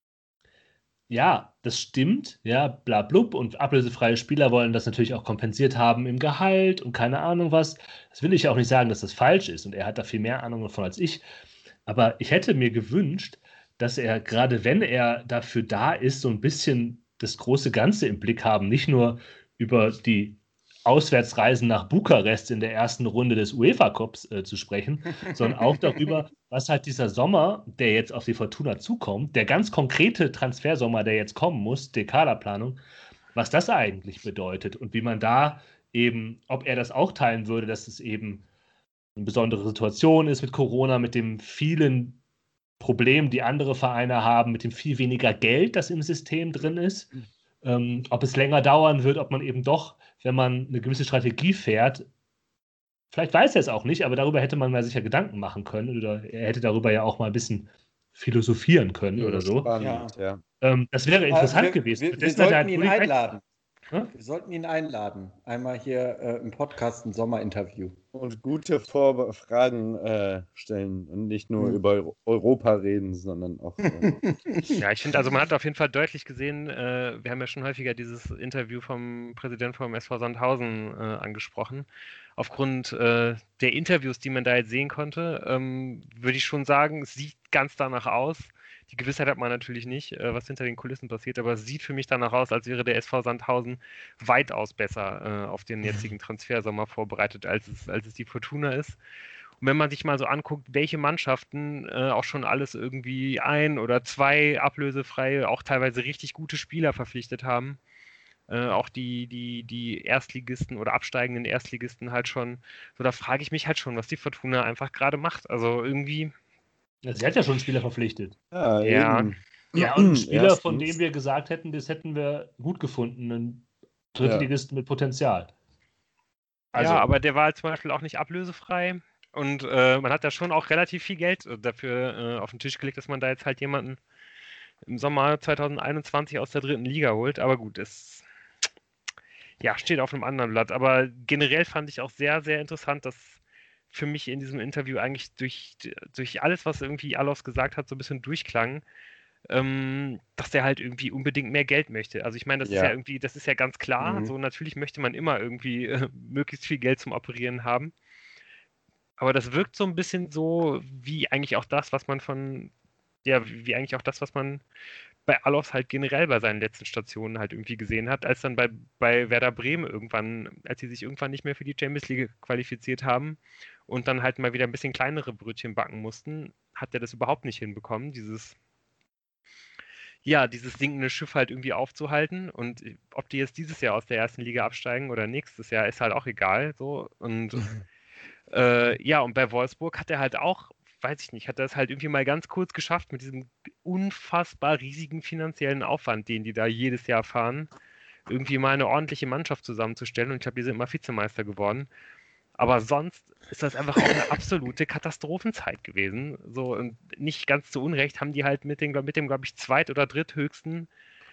ja, das stimmt, ja, bla blub und ablösefreie Spieler wollen das natürlich auch kompensiert haben im Gehalt und keine Ahnung was. Das will ich ja auch nicht sagen, dass das falsch ist und er hat da viel mehr Ahnung davon als ich. Aber ich hätte mir gewünscht, dass er, gerade wenn er dafür da ist, so ein bisschen das große Ganze im Blick haben, nicht nur über die Auswärtsreisen nach Bukarest in der ersten Runde des UEFA Cups äh, zu sprechen, sondern auch darüber, was halt dieser Sommer, der jetzt auf die Fortuna zukommt, der ganz konkrete Transfersommer, der jetzt kommen muss, die Kaderplanung, was das eigentlich bedeutet und wie man da eben, ob er das auch teilen würde, dass es eben eine besondere Situation ist mit Corona, mit dem vielen Problem, die andere Vereine haben, mit dem viel weniger Geld, das im System drin ist. Ähm, ob es länger dauern wird, ob man eben doch, wenn man eine gewisse Strategie fährt, vielleicht weiß er es auch nicht, aber darüber hätte man mal sicher Gedanken machen können oder er hätte darüber ja auch mal ein bisschen philosophieren können Ja, oder so. Spannend, ja. Ähm, das wäre interessant wir, gewesen. Wir, wir Stattdessen hat er sollten ihn Rudi Beck- einladen. Hm? Wir sollten ihn einladen. Einmal hier äh, im Podcast ein Sommerinterview. Und gute Vor Fragen äh, stellen und nicht nur Hm. über Europa reden, sondern auch. Äh, ja, ich finde, also man hat auf jeden Fall deutlich gesehen, äh, wir haben ja schon häufiger dieses Interview vom Präsidenten vom S V Sandhausen äh, angesprochen. Aufgrund äh, der Interviews, die man da jetzt sehen konnte, ähm, würde ich schon sagen, es sieht ganz danach aus. Die Gewissheit hat man natürlich nicht, äh, was hinter den Kulissen passiert, aber es sieht für mich danach aus, als wäre der S V Sandhausen weitaus besser äh, auf den jetzigen Transfersommer vorbereitet, als es, als es die Fortuna ist. Und wenn man sich mal so anguckt, welche Mannschaften äh, auch schon alles irgendwie ein oder zwei ablösefreie, auch teilweise richtig gute Spieler verpflichtet haben, äh, auch die, die, die Erstligisten oder absteigenden Erstligisten halt schon, so da frage ich mich halt schon, was die Fortuna einfach gerade macht. Also irgendwie, Ja, sie hat ja schon einen Spieler verpflichtet. ja, Ja. eben. Ja, und einen Spieler, von Erstens. dem wir gesagt hätten, das hätten wir gut gefunden. Einen Drittligisten mit Potenzial. Also, ja, aber der war halt zum Beispiel auch nicht ablösefrei. Und äh, man hat da schon auch relativ viel Geld dafür äh, auf den Tisch gelegt, dass man da jetzt halt jemanden im Sommer zwanzig einundzwanzig aus der dritten Liga holt. Aber gut, es ja, steht auf einem anderen Blatt. Aber generell fand ich auch sehr, sehr interessant, dass für mich in diesem Interview eigentlich durch, durch alles, was irgendwie Alofs gesagt hat, so ein bisschen durchklang, ähm, dass der halt irgendwie unbedingt mehr Geld möchte. Also ich meine, das ist ja Ja. irgendwie, das ist ja ganz klar. Mhm. So natürlich möchte man immer irgendwie äh, möglichst viel Geld zum Operieren haben. Aber das wirkt so ein bisschen so, wie eigentlich auch das, was man von, ja, wie eigentlich auch das, was man bei Alofs halt generell bei seinen letzten Stationen halt irgendwie gesehen hat, als dann bei, bei Werder Bremen irgendwann, als sie sich irgendwann nicht mehr für die Champions League qualifiziert haben und dann halt mal wieder ein bisschen kleinere Brötchen backen mussten, hat er das überhaupt nicht hinbekommen, dieses, ja, dieses sinkende Schiff halt irgendwie aufzuhalten. Und ob die jetzt dieses Jahr aus der ersten Liga absteigen oder nächstes Jahr, ist halt auch egal. So. Und äh, ja, und bei Wolfsburg hat er halt auch, weiß ich nicht, hat er es halt irgendwie mal ganz kurz geschafft mit diesem unfassbar riesigen finanziellen Aufwand, den die da jedes Jahr fahren, irgendwie mal eine ordentliche Mannschaft zusammenzustellen. Und ich glaube, die sind mal Vizemeister geworden. Aber sonst ist das einfach auch eine absolute Katastrophenzeit gewesen. So, und nicht ganz zu Unrecht haben die halt mit dem, mit dem glaube ich, zweit- oder dritthöchsten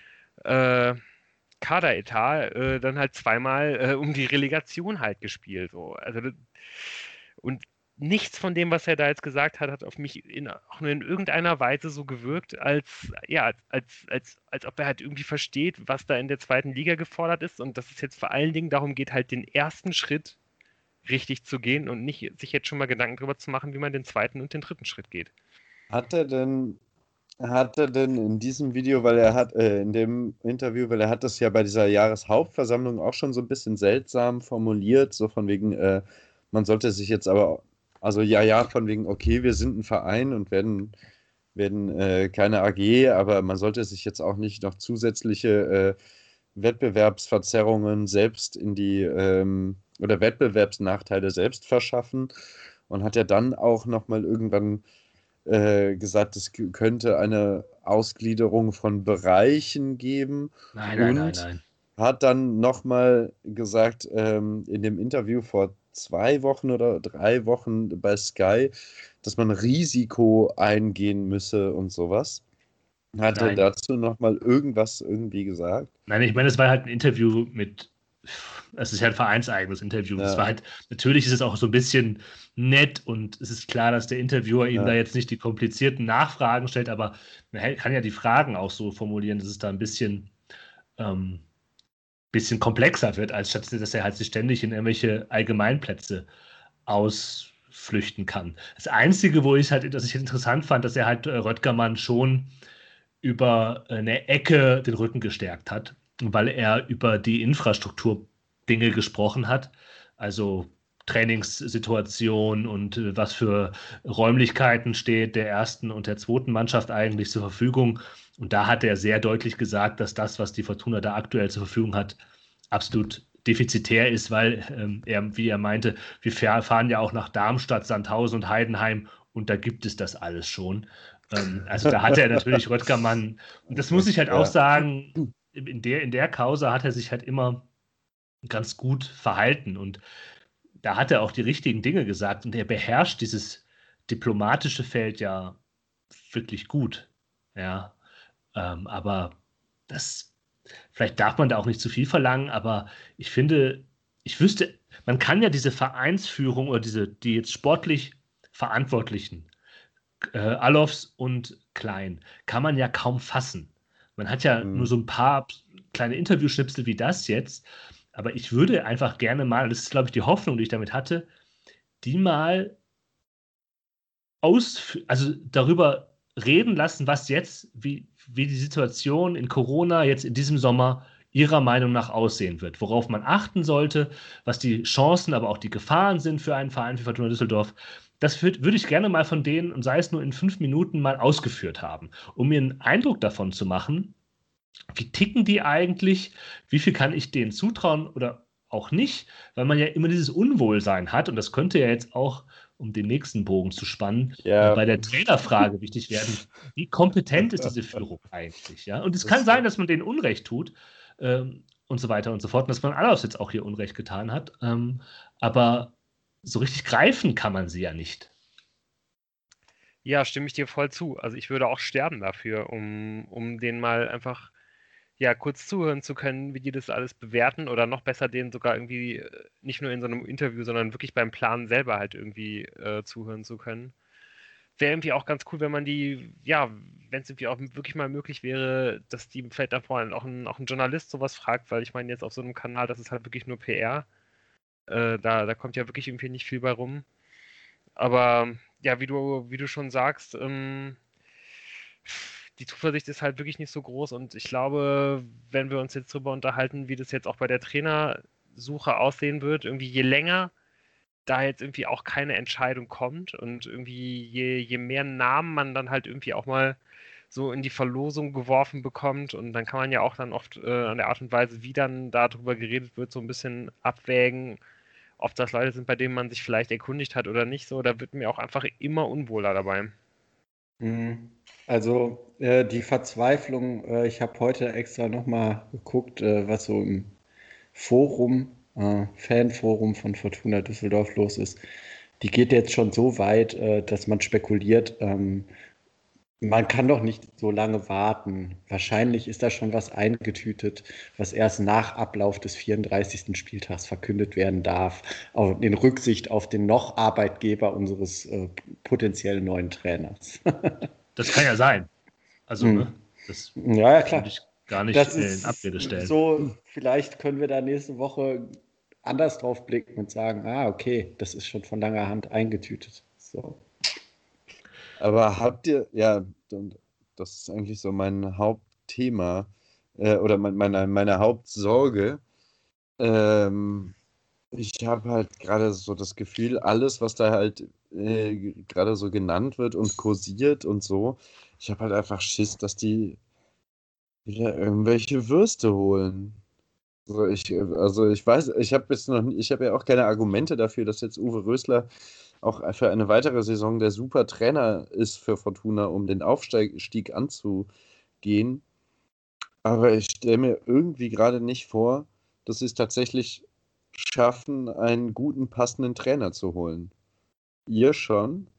äh, Kaderetat äh, dann halt zweimal äh, um die Relegation halt gespielt. So. Also, das, und nichts von dem, was er da jetzt gesagt hat, hat auf mich in, auch nur in irgendeiner Weise so gewirkt, als, ja, als, als, als, als ob er halt irgendwie versteht, was da in der zweiten Liga gefordert ist und dass es jetzt vor allen Dingen darum geht, halt den ersten Schritt richtig zu gehen und nicht sich jetzt schon mal Gedanken darüber zu machen, wie man den zweiten und den dritten Schritt geht. Hat er denn, hat er denn in diesem Video, weil er hat, äh, in dem Interview, weil er hat das ja bei dieser Jahreshauptversammlung auch schon so ein bisschen seltsam formuliert, so von wegen, äh, man sollte sich jetzt aber, also ja, ja, von wegen, okay, wir sind ein Verein und werden, werden äh, keine A G, aber man sollte sich jetzt auch nicht noch zusätzliche äh, Wettbewerbsverzerrungen selbst in die ähm, oder Wettbewerbsnachteile selbst verschaffen und hat ja dann auch nochmal irgendwann äh, gesagt, es k- könnte eine Ausgliederung von Bereichen geben Nein, nein, nein, und nein. hat dann nochmal gesagt, ähm, in dem Interview vor zwei Wochen oder drei Wochen bei Sky, dass man Risiko eingehen müsse und sowas. Hat er Nein. dazu nochmal irgendwas irgendwie gesagt? Nein, ich meine, es war halt ein Interview mit, es ist ja ein vereinseigenes Interview. Es Ja. war halt, natürlich ist es auch so ein bisschen nett und es ist klar, dass der Interviewer ihm Ja. da jetzt nicht die komplizierten Nachfragen stellt, aber man hält- kann ja die Fragen auch so formulieren, dass es da ein bisschen, ähm, bisschen komplexer wird, als statt dass er halt sich ständig in irgendwelche Allgemeinplätze ausflüchten kann. Das Einzige, wo ich halt, das ich interessant fand, dass er halt äh, Röttgermann schon über eine Ecke den Rücken gestärkt hat, weil er über die Infrastruktur-Dinge gesprochen hat. Also Trainingssituation und äh, was für Räumlichkeiten steht der ersten und der zweiten Mannschaft eigentlich zur Verfügung. Und da hat er sehr deutlich gesagt, dass das, was die Fortuna da aktuell zur Verfügung hat, absolut defizitär ist, weil ähm, er, wie er meinte, wir fahren ja auch nach Darmstadt, Sandhausen und Heidenheim und da gibt es das alles schon. Ähm, also da hat er natürlich Röttgermann, und das muss ich halt Ja. auch sagen, in der, in der Causa hat er sich halt immer ganz gut verhalten und da hat er auch die richtigen Dinge gesagt und er beherrscht dieses diplomatische Feld ja wirklich gut. Ja, ähm, aber das, vielleicht darf man da auch nicht zu viel verlangen, aber ich finde, ich wüsste, man kann ja diese Vereinsführung oder diese, die jetzt sportlich Verantwortlichen, äh, Alofs und Klein, kann man ja kaum fassen. Man hat ja nur Mhm. so ein paar kleine Interviewschnipsel wie das jetzt, aber ich würde einfach gerne mal, das ist, glaube ich, die Hoffnung, die ich damit hatte, die mal aus, also darüber reden lassen, was jetzt, wie, wie die Situation in Corona jetzt in diesem Sommer Ihrer Meinung nach aussehen wird, worauf man achten sollte, was die Chancen, aber auch die Gefahren sind für einen Verein wie Fortuna Düsseldorf. Das würd, würde ich gerne mal von denen, und sei es nur in fünf Minuten, mal ausgeführt haben, um mir einen Eindruck davon zu machen, wie ticken die eigentlich, wie viel kann ich denen zutrauen oder auch nicht, weil man ja immer dieses Unwohlsein hat und das könnte ja jetzt auch, um den nächsten Bogen zu spannen, Ja. bei der Trainerfrage wichtig werden. Wie kompetent ist diese Führung eigentlich? Ja? Und es Das- kann sein, dass man denen Unrecht tut ähm, und so weiter und so fort und dass man Alofs jetzt auch hier Unrecht getan hat, ähm, aber so richtig greifen kann man sie ja nicht. Ja, stimme ich dir voll zu. Also ich würde auch sterben dafür, um, um denen mal einfach ja kurz zuhören zu können, wie die das alles bewerten oder noch besser denen sogar irgendwie äh, nicht nur in so einem Interview, sondern wirklich beim Planen selber halt irgendwie äh, zuhören zu können. Wäre irgendwie auch ganz cool, wenn man die, ja, wenn es irgendwie auch wirklich mal möglich wäre, dass die vielleicht davor auch ein, auch ein Journalist sowas fragt, weil ich meine, jetzt auf so einem Kanal, das ist halt wirklich nur P R. Äh, da, da kommt ja wirklich irgendwie nicht viel bei rum. Aber ja, wie du, wie du schon sagst, ähm, die Zuversicht ist halt wirklich nicht so groß und ich glaube, wenn wir uns jetzt darüber unterhalten, wie das jetzt auch bei der Trainersuche aussehen wird, irgendwie je länger da jetzt irgendwie auch keine Entscheidung kommt und irgendwie je, je mehr Namen man dann halt irgendwie auch mal so in die Verlosung geworfen bekommt und dann kann man ja auch dann oft äh, an der Art und Weise, wie dann darüber geredet wird, so ein bisschen abwägen, ob das Leute sind, bei denen man sich vielleicht erkundigt hat oder nicht so. Da wird mir auch einfach immer unwohler dabei. Mhm. Also äh, die Verzweiflung, äh, ich habe heute extra nochmal geguckt, äh, was so im Forum, äh, Fanforum von Fortuna Düsseldorf los ist. Die geht jetzt schon so weit, äh, dass man spekuliert, ähm, man kann doch nicht so lange warten. Wahrscheinlich ist da schon was eingetütet, was erst nach Ablauf des vierunddreißigsten Spieltags verkündet werden darf, auch in Rücksicht auf den noch Arbeitgeber unseres äh, potenziellen neuen Trainers. Das kann ja sein. Also, Hm. ne, das Ja, ja, würde klar. ich gar nicht Das äh, in ist Abrede stellen. so, vielleicht können wir da nächste Woche anders drauf blicken und sagen, ah, okay, das ist schon von langer Hand eingetütet. So. Aber habt ihr, ja, und das ist eigentlich so mein Hauptthema äh, oder mein, meine, meine Hauptsorge. Ähm, ich habe halt gerade so das Gefühl, alles, was da halt äh, gerade so genannt wird und kursiert und so, ich habe halt einfach Schiss, dass die wieder irgendwelche Würste holen. Also ich, äh, also ich weiß, ich habe jetzt noch, nie- ich habe ja auch keine Argumente dafür, dass jetzt Uwe Rösler auch für eine weitere Saison der super Trainer ist für Fortuna, um den Aufstieg anzugehen. Aber ich stelle mir irgendwie gerade nicht vor, dass sie es tatsächlich schaffen, einen guten, passenden Trainer zu holen. Ihr schon?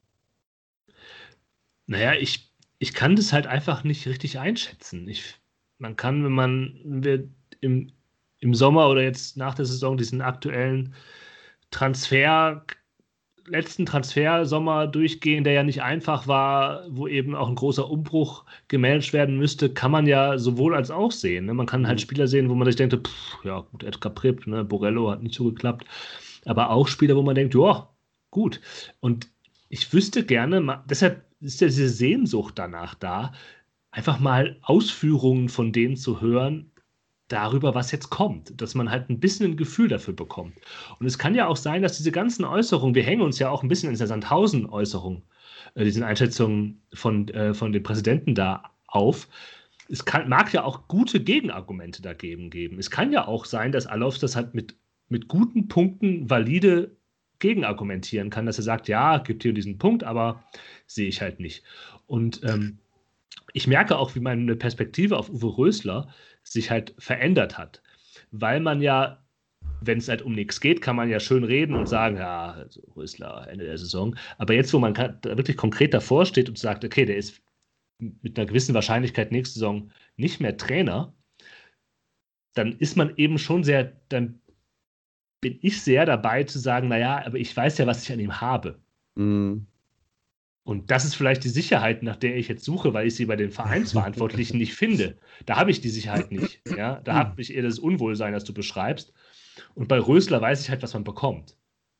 Naja, ich, ich kann das halt einfach nicht richtig einschätzen. Ich, man kann, wenn man wenn wir im, im Sommer oder jetzt nach der Saison diesen aktuellen Transfer, letzten Transfersommer durchgehen, der ja nicht einfach war, wo eben auch ein großer Umbruch gemanagt werden müsste, kann man ja sowohl als auch sehen. Ne? Man kann halt Mhm. Spieler sehen, wo man sich denkt, pff, ja gut, Edgar Pripp, ne? Borello hat nicht so geklappt, aber auch Spieler, wo man denkt, ja, gut. Und ich wüsste gerne, ma- deshalb ist ja diese Sehnsucht danach da, einfach mal Ausführungen von denen zu hören, darüber, was jetzt kommt, dass man halt ein bisschen ein Gefühl dafür bekommt. Und es kann ja auch sein, dass diese ganzen Äußerungen, wir hängen uns ja auch ein bisschen in dieser Sandhausen-Äußerung, äh, diesen Einschätzungen von, äh, von dem Präsidenten da auf. Es kann, mag ja auch gute Gegenargumente dagegen geben. Es kann ja auch sein, dass Alofs das halt mit, mit guten Punkten valide gegenargumentieren kann, dass er sagt, ja, gibt hier diesen Punkt, aber sehe ich halt nicht. Und ähm, ich merke auch, wie meine Perspektive auf Uwe Rösler sich halt verändert hat. Weil man ja, wenn es halt um nichts geht, kann man ja schön reden und sagen, ja, also Rösler, Ende der Saison. Aber jetzt, wo man wirklich konkret davor steht und sagt, okay, der ist mit einer gewissen Wahrscheinlichkeit nächste Saison nicht mehr Trainer, dann ist man eben schon sehr, dann bin ich sehr dabei zu sagen, naja, aber ich weiß ja, was ich an ihm habe. Mhm. Und das ist vielleicht die Sicherheit, nach der ich jetzt suche, weil ich sie bei den Vereinsverantwortlichen nicht finde. Da habe ich die Sicherheit nicht. Ja? Da habe ich eher das Unwohlsein, das du beschreibst. Und bei Rösler weiß ich halt, was man bekommt.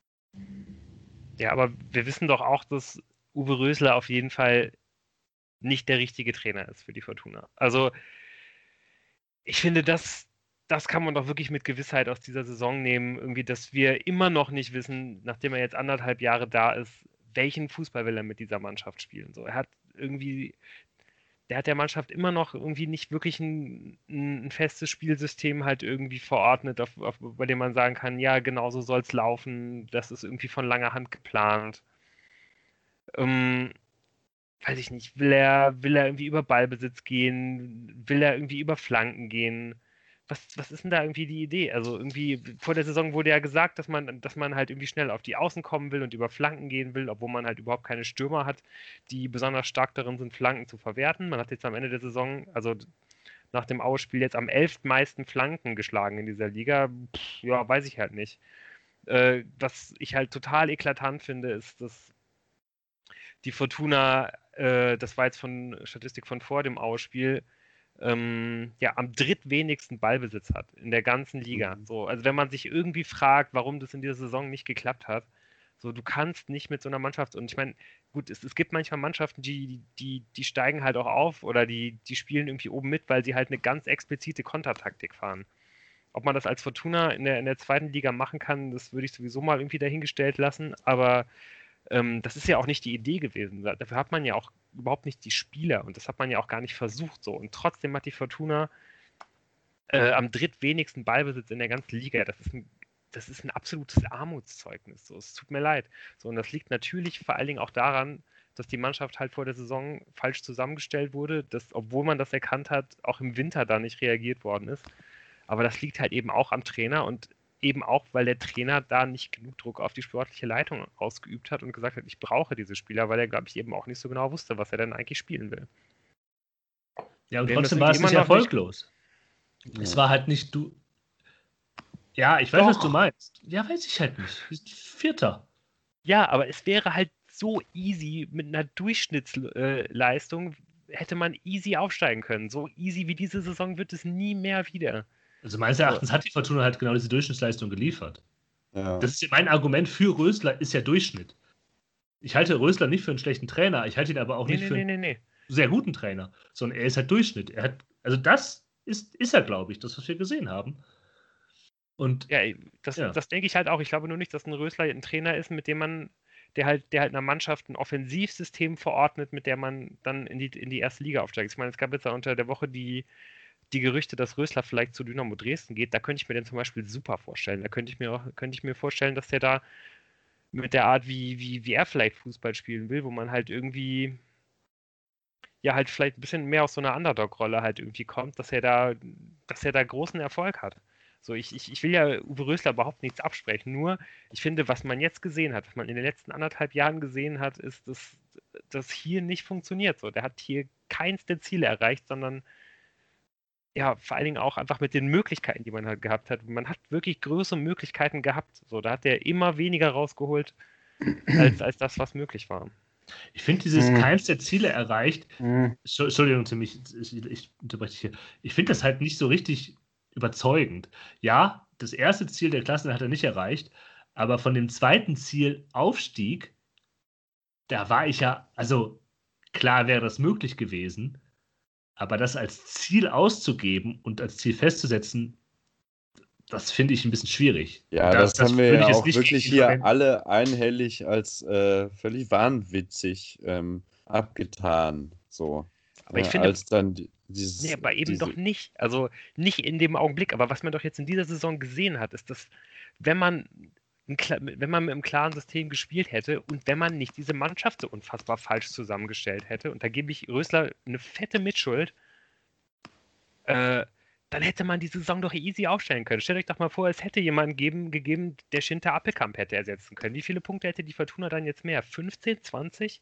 Ja, aber wir wissen doch auch, dass Uwe Rösler auf jeden Fall nicht der richtige Trainer ist für die Fortuna. Also ich finde, das, das kann man doch wirklich mit Gewissheit aus dieser Saison nehmen, irgendwie, dass wir immer noch nicht wissen, nachdem er jetzt anderthalb Jahre da ist, welchen Fußball will er mit dieser Mannschaft spielen. So, er hat irgendwie, der hat der Mannschaft immer noch irgendwie nicht wirklich ein, ein festes Spielsystem halt irgendwie verordnet, auf, auf, bei dem man sagen kann, ja, genau so soll es laufen, das ist irgendwie von langer Hand geplant. Ähm, weiß ich nicht, will er, will er irgendwie über Ballbesitz gehen, will er irgendwie über Flanken gehen? was, was ist denn da irgendwie die Idee? Also irgendwie vor der Saison wurde ja gesagt, dass man, dass man halt irgendwie schnell auf die Außen kommen will und über Flanken gehen will, obwohl man halt überhaupt keine Stürmer hat, die besonders stark darin sind, Flanken zu verwerten. Man hat jetzt am Ende der Saison, also nach dem Ausspiel jetzt am elftmeisten Flanken geschlagen in dieser Liga. Pff, ja, weiß ich halt nicht. Äh, was ich halt total eklatant finde, ist, dass die Fortuna, äh, das war jetzt von Statistik von vor dem Ausspiel, ähm, ja, am drittwenigsten Ballbesitz hat in der ganzen Liga. Mhm. So, also wenn man sich irgendwie fragt, warum das in dieser Saison nicht geklappt hat, so, du kannst nicht mit so einer Mannschaft, und ich meine, gut, es, es gibt manchmal Mannschaften, die, die, die steigen halt auch auf oder die, die spielen irgendwie oben mit, weil sie halt eine ganz explizite Kontertaktik fahren. Ob man das als Fortuna in der, in der zweiten Liga machen kann, das würde ich sowieso mal irgendwie dahingestellt lassen, aber ähm, das ist ja auch nicht die Idee gewesen. Dafür hat man ja auch überhaupt nicht die Spieler und das hat man ja auch gar nicht versucht so. Und trotzdem hat die Fortuna äh, am drittwenigsten Ballbesitz in der ganzen Liga. Das ist ein, das ist ein absolutes Armutszeugnis. So. Es tut mir leid. So, und das liegt natürlich vor allen Dingen auch daran, dass die Mannschaft halt vor der Saison falsch zusammengestellt wurde, dass, obwohl man das erkannt hat, auch im Winter da nicht reagiert worden ist. Aber das liegt halt eben auch am Trainer und eben auch, weil der Trainer da nicht genug Druck auf die sportliche Leitung ausgeübt hat und gesagt hat, ich brauche diese Spieler, weil er, glaube ich, eben auch nicht so genau wusste, was er denn eigentlich spielen will. Ja, und Wem trotzdem das war es immer nicht noch erfolglos. Ja. Es war halt nicht du. Ja, ich weiß, Doch. was du meinst. Ja, weiß ich halt nicht. Wir sind Vierter. Ja, aber es wäre halt so easy, mit einer Durchschnittsleistung hätte man easy aufsteigen können. So easy wie diese Saison wird es nie mehr wieder. Also meines Erachtens hat die Fortuna halt genau diese Durchschnittsleistung geliefert. Ja. Das ist ja mein Argument für Rösler, ist ja Durchschnitt. Ich halte Rösler nicht für einen schlechten Trainer, ich halte ihn aber auch Nee, nicht nee, für nee, einen nee, nee. sehr guten Trainer, sondern er ist halt Durchschnitt. Er hat, also das ist, ist er, glaube ich, das, was wir gesehen haben. Und Ja, das, Ja. das denke ich halt auch. Ich glaube nur nicht, dass ein Rösler ein Trainer ist, mit dem man, der halt, der halt einer Mannschaft ein Offensivsystem verordnet, mit der man dann in die, in die erste Liga aufsteigt. Ich meine, es gab jetzt ja unter der Woche die, die Gerüchte, dass Rösler vielleicht zu Dynamo Dresden geht. Da könnte ich mir den zum Beispiel super vorstellen. Da könnte ich mir auch, könnte ich mir vorstellen, dass der da mit der Art, wie, wie, wie er vielleicht Fußball spielen will, wo man halt irgendwie, ja, halt vielleicht ein bisschen mehr aus so einer Underdog-Rolle halt irgendwie kommt, dass er da, dass er da großen Erfolg hat. So, ich, ich, ich will ja Uwe Rösler überhaupt nichts absprechen, nur ich finde, was man jetzt gesehen hat, was man in den letzten anderthalb Jahren gesehen hat, ist, dass das hier nicht funktioniert. So, der hat hier keins der Ziele erreicht, sondern ja, vor allen Dingen auch einfach mit den Möglichkeiten, die man halt gehabt hat. Man hat wirklich größere Möglichkeiten gehabt. So, da hat er immer weniger rausgeholt, als, als das, was möglich war. ich finde dieses Hm. keins der Ziele erreicht, Hm. Entschu- Entschuldigung, Tim, ich, ich, ich unterbreche dich hier. Ich finde das halt nicht so richtig überzeugend. Ja, das erste Ziel der Klasse hat er nicht erreicht, aber von dem zweiten Ziel Aufstieg, da war ich ja, also klar wäre das möglich gewesen, aber das als Ziel auszugeben und als Ziel festzusetzen, das finde ich ein bisschen schwierig. Ja, Und das, haben wir würde ja ich jetzt auch nicht wirklich gegen ihn hier verwenden. alle einhellig als äh, völlig wahnwitzig ähm, abgetan. So. Aber ich Ja, finde, als dann die- dieses, nee, aber eben diese, doch nicht. Also nicht in dem Augenblick. Aber was man doch jetzt in dieser Saison gesehen hat, ist, dass wenn man, ein, kla- wenn man mit einem klaren System gespielt hätte und wenn man nicht diese Mannschaft so unfassbar falsch zusammengestellt hätte, und da gebe ich Rösler eine fette Mitschuld, äh, dann hätte man die Saison doch easy aufstellen können. Stellt euch doch mal vor, es hätte jemanden geben, gegeben, der Schinter Appelkamp hätte ersetzen können. Wie viele Punkte hätte die Fortuna dann jetzt mehr? fünfzehn, zwanzig?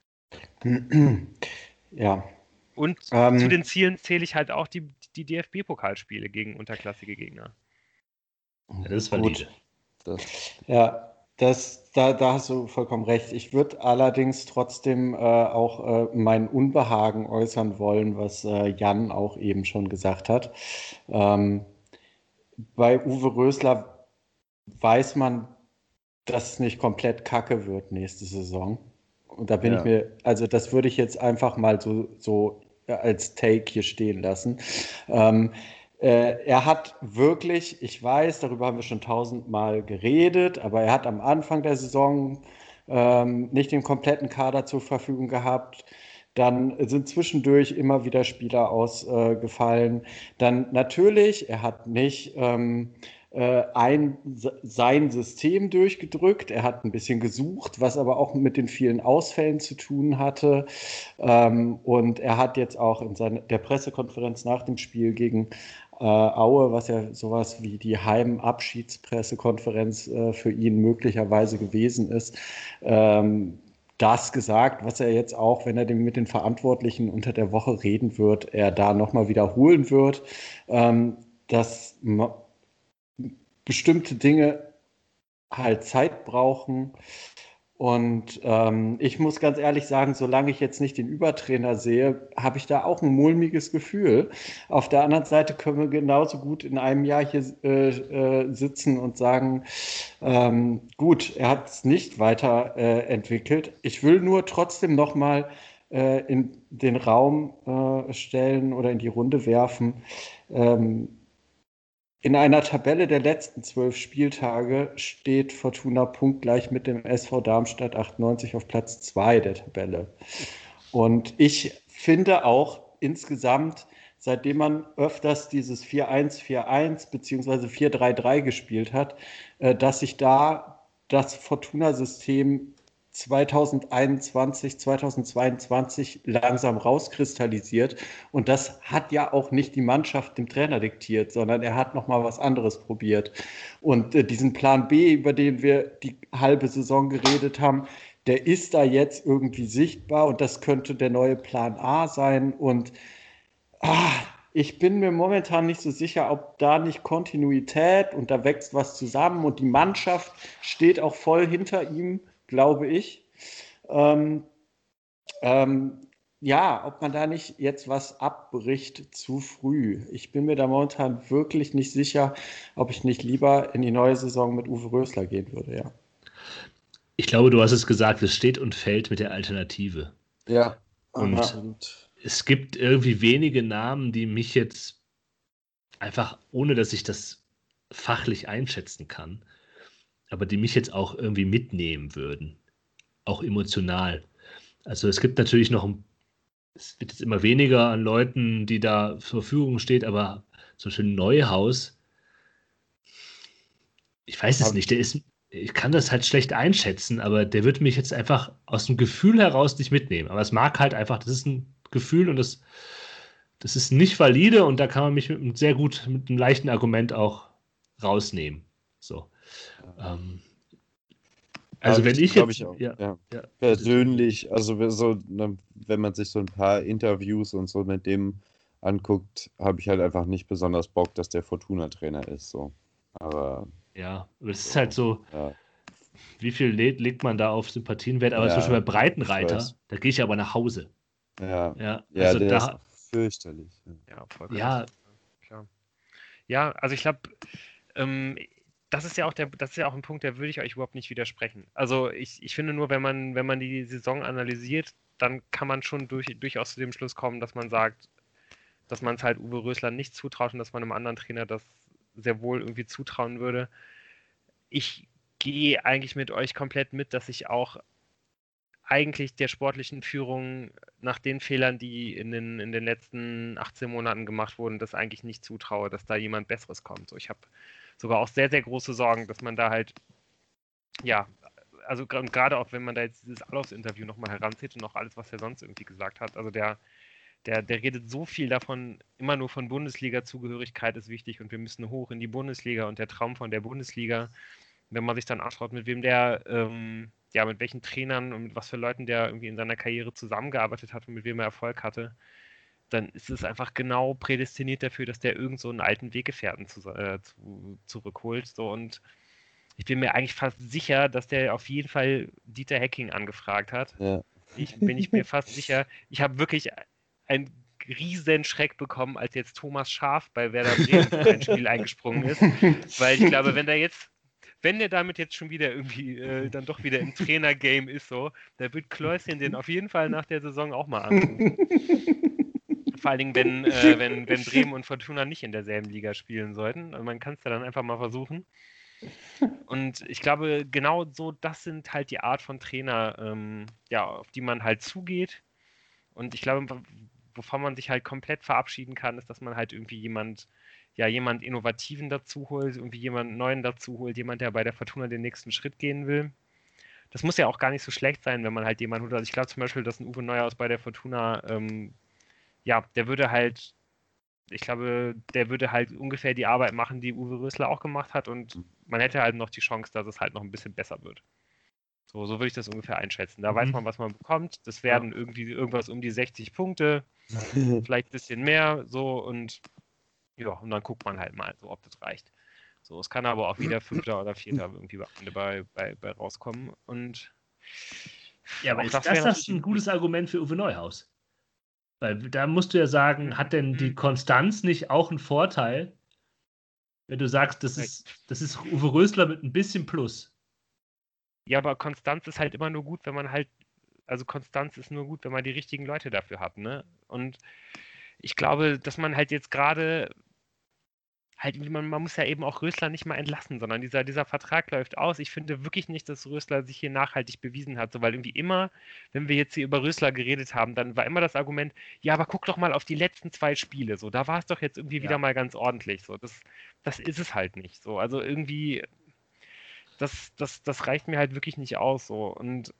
Ja. Und Ähm, zu den Zielen zähle ich halt auch die, die D F B-Pokalspiele gegen unterklassige Gegner. Ja, das ist Gut. valide. das, Ja, das, da, da hast du vollkommen recht. Ich würde allerdings trotzdem äh, auch äh, mein Unbehagen äußern wollen, was äh, Jan auch eben schon gesagt hat. Ähm, bei Uwe Rösler weiß man, dass es nicht komplett kacke wird nächste Saison. Und da bin Ja. ich mir, also das würde ich jetzt einfach mal so, so als Take hier stehen lassen. Ähm, äh, er hat wirklich, ich weiß, darüber haben wir schon tausendmal geredet, aber er hat am Anfang der Saison ähm, nicht den kompletten Kader zur Verfügung gehabt. Dann sind zwischendurch immer wieder Spieler ausgefallen. Dann natürlich, er hat nicht ähm, äh, ein, sein System durchgedrückt. Er hat ein bisschen gesucht, was aber auch mit den vielen Ausfällen zu tun hatte. Ähm, und er hat jetzt auch in seiner, der Pressekonferenz nach dem Spiel gegen äh, Aue, was ja sowas wie die Heimabschiedspressekonferenz äh, für ihn möglicherweise gewesen ist, ähm, das gesagt, was er jetzt auch, wenn er mit den Verantwortlichen unter der Woche reden wird, er da nochmal wiederholen wird, ähm, dass bestimmte Dinge halt Zeit brauchen. Und ähm, ich muss ganz ehrlich sagen, solange ich jetzt nicht den Übertrainer sehe, habe ich da auch ein mulmiges Gefühl. Auf der anderen Seite können wir genauso gut in einem Jahr hier äh, äh, sitzen und sagen, ähm, gut, er hat es nicht weiterentwickelt. Äh, ich will nur trotzdem nochmal äh, in den Raum äh, stellen oder in die Runde werfen. Ähm, In einer Tabelle der letzten zwölf Spieltage steht Fortuna punktgleich mit dem S V Darmstadt achtundneunzig auf Platz zwei der Tabelle. Und ich finde auch insgesamt, seitdem man öfters dieses vier eins vier eins beziehungsweise vier drei drei gespielt hat, dass sich da das Fortuna-System zweitausendeinundzwanzig, zweitausendzweiundzwanzig langsam rauskristallisiert. Und das hat ja auch nicht die Mannschaft dem Trainer diktiert, sondern er hat nochmal was anderes probiert. Und äh, diesen Plan B, über den wir die halbe Saison geredet haben, der ist da jetzt irgendwie sichtbar und das könnte der neue Plan A sein. Und ah, ich bin mir momentan nicht so sicher, ob da nicht Kontinuität und da wächst was zusammen und die Mannschaft steht auch voll hinter ihm, glaube ich. Ähm, ähm, ja, ob man da nicht jetzt was abbricht zu früh. Ich bin mir da momentan wirklich nicht sicher, ob ich nicht lieber in die neue Saison mit Uwe Rösler gehen würde, ja. Ich glaube, du hast es gesagt, es steht und fällt mit der Alternative. Ja. Und Und es gibt irgendwie wenige Namen, die mich jetzt einfach, ohne dass ich das fachlich einschätzen kann, aber die mich jetzt auch irgendwie mitnehmen würden. Auch emotional. Also es gibt natürlich noch, ein, es wird jetzt immer weniger an Leuten, die da zur Verfügung steht, aber zum Beispiel Neuhaus, ich weiß es Hab- nicht, der ist, ich kann das halt schlecht einschätzen, aber der wird mich jetzt einfach aus dem Gefühl heraus nicht mitnehmen. Aber es mag halt einfach, das ist ein Gefühl und das, das ist nicht valide und da kann man mich mit einem sehr gut, mit einem leichten Argument auch rausnehmen. So. Ähm, also hab wenn ich glaub jetzt, ich auch. ja, Ja. ja, Persönlich, also so, ne, wenn man sich so ein paar Interviews und so mit dem anguckt, habe ich halt einfach nicht besonders Bock, dass der Fortuna-Trainer ist. So. Aber ja, aber es ist so, halt so, ja, wie viel le- legt man da auf Sympathienwert? Aber zum Beispiel ja, bei ich weiß. Breitenreiter, da gehe ich aber nach Hause. Ja, Ja, ja, also der ist da, auch fürchterlich. Ja, voll ja, klar. Ja, also ich glaube, ähm, das ist ja auch der, das ist ja auch ein Punkt, der würde ich euch überhaupt nicht widersprechen. Also ich, ich finde nur, wenn man, wenn man die Saison analysiert, dann kann man schon durch, durchaus zu dem Schluss kommen, dass man sagt, dass man es halt Uwe Rösler nicht zutraut und dass man einem anderen Trainer das sehr wohl irgendwie zutrauen würde. Ich gehe eigentlich mit euch komplett mit, dass ich auch eigentlich der sportlichen Führung nach den Fehlern, die in den, in den letzten achtzehn Monaten gemacht wurden, das eigentlich nicht zutraue, dass da jemand Besseres kommt. So, ich habe sogar auch sehr, sehr große Sorgen, dass man da halt, ja, also gerade auch wenn man da jetzt dieses Alofs-Interview nochmal heranzieht und auch alles, was er sonst irgendwie gesagt hat, also der, der, der redet so viel davon, immer nur von Bundesliga-Zugehörigkeit ist wichtig und wir müssen hoch in die Bundesliga und der Traum von der Bundesliga. Wenn man sich dann anschaut, mit wem der, ähm, ja, mit welchen Trainern und mit was für Leuten der irgendwie in seiner Karriere zusammengearbeitet hat und mit wem er Erfolg hatte, dann ist es einfach genau prädestiniert dafür, dass der irgend so einen alten Weggefährten zu, äh, zu, zurückholt. So, und ich bin mir eigentlich fast sicher, dass der auf jeden Fall Dieter Hecking angefragt hat. Ja. Ich bin ich mir fast sicher. Ich habe wirklich einen riesen Schreck bekommen, als jetzt Thomas Schaaf bei Werder Bremen für ein Spiel eingesprungen ist. Weil ich glaube, wenn der jetzt wenn der damit jetzt schon wieder irgendwie äh, dann doch wieder im Trainer-Game ist, so, da wird Klößchen den auf jeden Fall nach der Saison auch mal anrufen. Vor allen Dingen, wenn, äh, wenn, wenn Bremen und Fortuna nicht in derselben Liga spielen sollten. Also man kann es ja dann einfach mal versuchen. Und ich glaube, genau so, das sind halt die Art von Trainer, ähm, ja, auf die man halt zugeht. Und ich glaube, wovon man sich halt komplett verabschieden kann, ist, dass man halt irgendwie jemand, ja, jemand Innovativen dazu holt, irgendwie jemand Neuen dazu holt, jemand, der bei der Fortuna den nächsten Schritt gehen will. Das muss ja auch gar nicht so schlecht sein, wenn man halt jemanden holt. Also ich glaube zum Beispiel, dass ein Uwe Neuhaus bei der Fortuna, ähm, ja, der würde halt, ich glaube, der würde halt ungefähr die Arbeit machen, die Uwe Rösler auch gemacht hat und man hätte halt noch die Chance, dass es halt noch ein bisschen besser wird. So, so würde ich das ungefähr einschätzen. Da mhm. weiß man, was man bekommt. Das werden ja. irgendwie irgendwas um die sechzig Punkte, vielleicht ein bisschen mehr, so und ja, und dann guckt man halt mal, so ob das reicht. So, es kann aber auch wieder Fünfter oder Vierter irgendwie bei, bei, bei rauskommen. Und ja, aber ist das, das, das ein gutes Argument für Uwe Neuhaus? Weil da musst du ja sagen, hat denn die Konstanz nicht auch einen Vorteil, wenn du sagst, das ist, das ist Uwe Rösler mit ein bisschen Plus? Ja, aber Konstanz ist halt immer nur gut, wenn man halt, also Konstanz ist nur gut, wenn man die richtigen Leute dafür hat, ne? Und ich glaube, dass man halt jetzt gerade halt, man, man muss ja eben auch Rösler nicht mal entlassen, sondern dieser, dieser Vertrag läuft aus. Ich finde wirklich nicht, dass Rösler sich hier nachhaltig bewiesen hat, so, weil irgendwie immer, wenn wir jetzt hier über Rösler geredet haben, dann war immer das Argument, ja, aber guck doch mal auf die letzten zwei Spiele, so, da war es doch jetzt irgendwie ja. wieder mal ganz ordentlich, so, das, das ist es halt nicht, so, also irgendwie, das, das, das reicht mir halt wirklich nicht aus, so, und,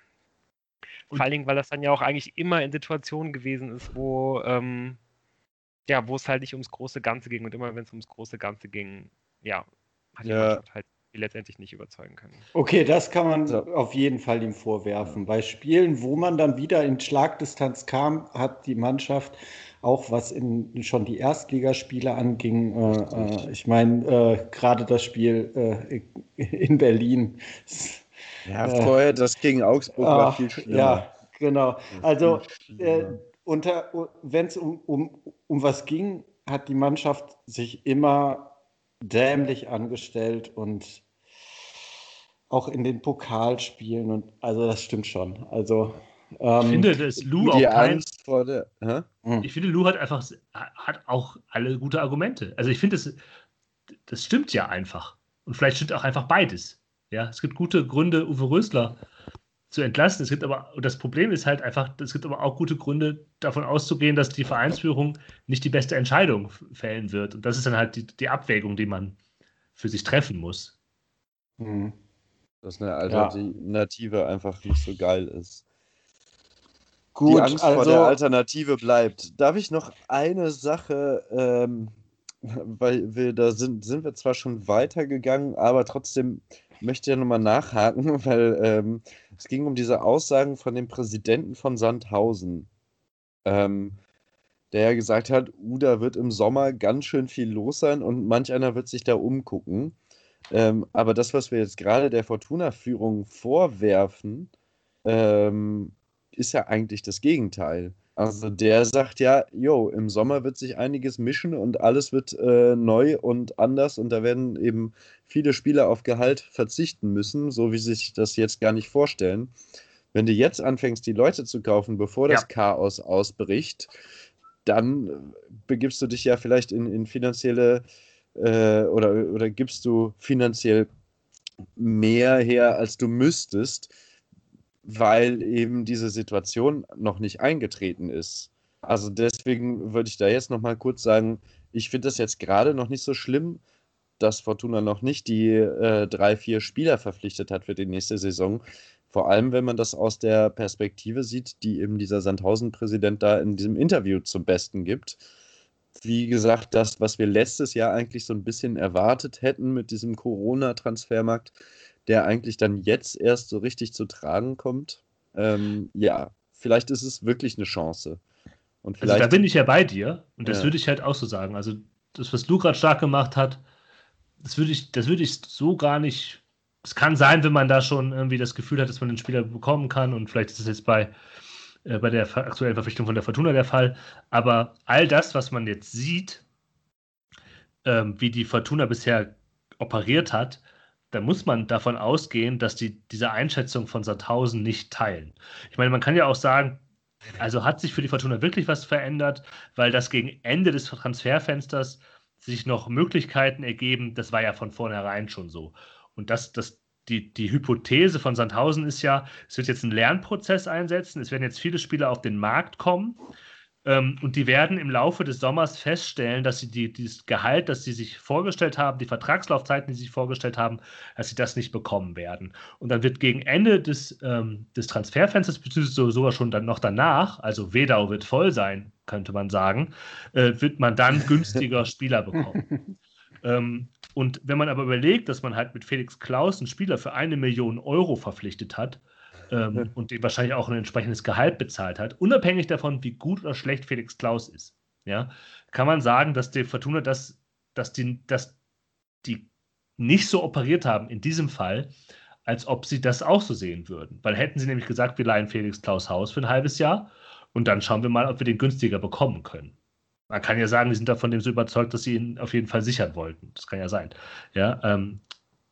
und vor allen Dingen, weil das dann ja auch eigentlich immer in Situationen gewesen ist, wo, ähm, ja, wo es halt nicht ums große Ganze ging und immer wenn es ums große Ganze ging, ja, hat die ja. Mannschaft halt letztendlich nicht überzeugen können. Okay, das kann man so. auf jeden Fall ihm vorwerfen. Bei Spielen, wo man dann wieder in Schlagdistanz kam, hat die Mannschaft auch, was in, schon die Erstligaspiele anging, äh, äh, ich meine, äh, gerade das Spiel äh, in Berlin. Ja, äh, vorher das gegen Augsburg äh, war viel schlimmer. Ja, genau. Also äh, wenn es um, um, um was ging, hat die Mannschaft sich immer dämlich angestellt und auch in den Pokalspielen und also das stimmt schon. Also ähm, ich finde, dass Lou auch kein, vor der, hä? ich finde, Lou hat einfach hat auch alle gute Argumente. Also ich finde, das, das stimmt ja einfach. Und vielleicht stimmt auch einfach beides. Ja, es gibt gute Gründe, Uwe Rösler zu entlasten. Es gibt aber, das Problem ist halt einfach, es gibt aber auch gute Gründe, davon auszugehen, dass die Vereinsführung nicht die beste Entscheidung fällen wird. Und das ist dann halt die, die Abwägung, die man für sich treffen muss. Mhm. Dass eine Alternative ja. einfach nicht so geil ist. Gut, die Angst also, vor der Alternative bleibt. Darf ich noch eine Sache, ähm, weil wir da sind, sind wir zwar schon weitergegangen, aber trotzdem möchte ich ja nochmal nachhaken, weil ähm, es ging um diese Aussagen von dem Präsidenten von Sandhausen, ähm, der ja gesagt hat, uh, da wird im Sommer ganz schön viel los sein und manch einer wird sich da umgucken. Ähm, aber das, was wir jetzt gerade der Fortuna-Führung vorwerfen, ähm, ist ja eigentlich das Gegenteil. Also der sagt ja, jo, im Sommer wird sich einiges mischen und alles wird äh, neu und anders und da werden eben viele Spieler auf Gehalt verzichten müssen, so wie sie sich das jetzt gar nicht vorstellen. Wenn du jetzt anfängst, die Leute zu kaufen, bevor das ja. Chaos ausbricht, dann begibst du dich ja vielleicht in, in finanzielle äh, oder, oder gibst du finanziell mehr her, als du müsstest, weil eben diese Situation noch nicht eingetreten ist. Also deswegen würde ich da jetzt noch mal kurz sagen, ich finde das jetzt gerade noch nicht so schlimm, dass Fortuna noch nicht die äh, drei, vier Spieler verpflichtet hat für die nächste Saison. Vor allem, wenn man das aus der Perspektive sieht, die eben dieser Sandhausen-Präsident da in diesem Interview zum Besten gibt. Wie gesagt, das, was wir letztes Jahr eigentlich so ein bisschen erwartet hätten mit diesem Corona-Transfermarkt, der eigentlich dann jetzt erst so richtig zu tragen kommt. Ähm, ja, vielleicht ist es wirklich eine Chance. Und vielleicht, also da bin ich ja bei dir und das ja. würde ich halt auch so sagen. Also das, was Lou gerade stark gemacht hat, das würde ich, das würde ich so gar nicht. Es kann sein, wenn man da schon irgendwie das Gefühl hat, dass man den Spieler bekommen kann und vielleicht ist das jetzt bei, äh, bei der aktuellen Verpflichtung von der Fortuna der Fall. Aber all das, was man jetzt sieht, ähm, wie die Fortuna bisher operiert hat, da muss man davon ausgehen, dass die diese Einschätzung von Sandhausen nicht teilen. Ich meine, man kann ja auch sagen, also hat sich für die Fortuna wirklich was verändert, weil das gegen Ende des Transferfensters sich noch Möglichkeiten ergeben, das war ja von vornherein schon so. Und das, das, die, die Hypothese von Sandhausen ist ja, es wird jetzt einen Lernprozess einsetzen, es werden jetzt viele Spieler auf den Markt kommen Ähm, und die werden im Laufe des Sommers feststellen, dass sie die, dieses Gehalt, das sie sich vorgestellt haben, die Vertragslaufzeiten, die sie sich vorgestellt haben, dass sie das nicht bekommen werden. Und dann wird gegen Ende des, ähm, des Transferfensters, beziehungsweise sogar schon dann noch danach, also Wedau wird voll sein, könnte man sagen, äh, wird man dann günstiger Spieler bekommen. ähm, und wenn man aber überlegt, dass man halt mit Felix Klaus einen Spieler für eine Million Euro verpflichtet hat, Ähm, und dem wahrscheinlich auch ein entsprechendes Gehalt bezahlt hat, unabhängig davon, wie gut oder schlecht Felix Klaus ist, ja, kann man sagen, dass die Fortuna das, dass die, dass die nicht so operiert haben in diesem Fall, als ob sie das auch so sehen würden. Weil hätten sie nämlich gesagt, wir leihen Felix Klaus Haus für ein halbes Jahr und dann schauen wir mal, ob wir den günstiger bekommen können. Man kann ja sagen, die sind davon dem so überzeugt, dass sie ihn auf jeden Fall sichern wollten. Das kann ja sein. Ja, ähm,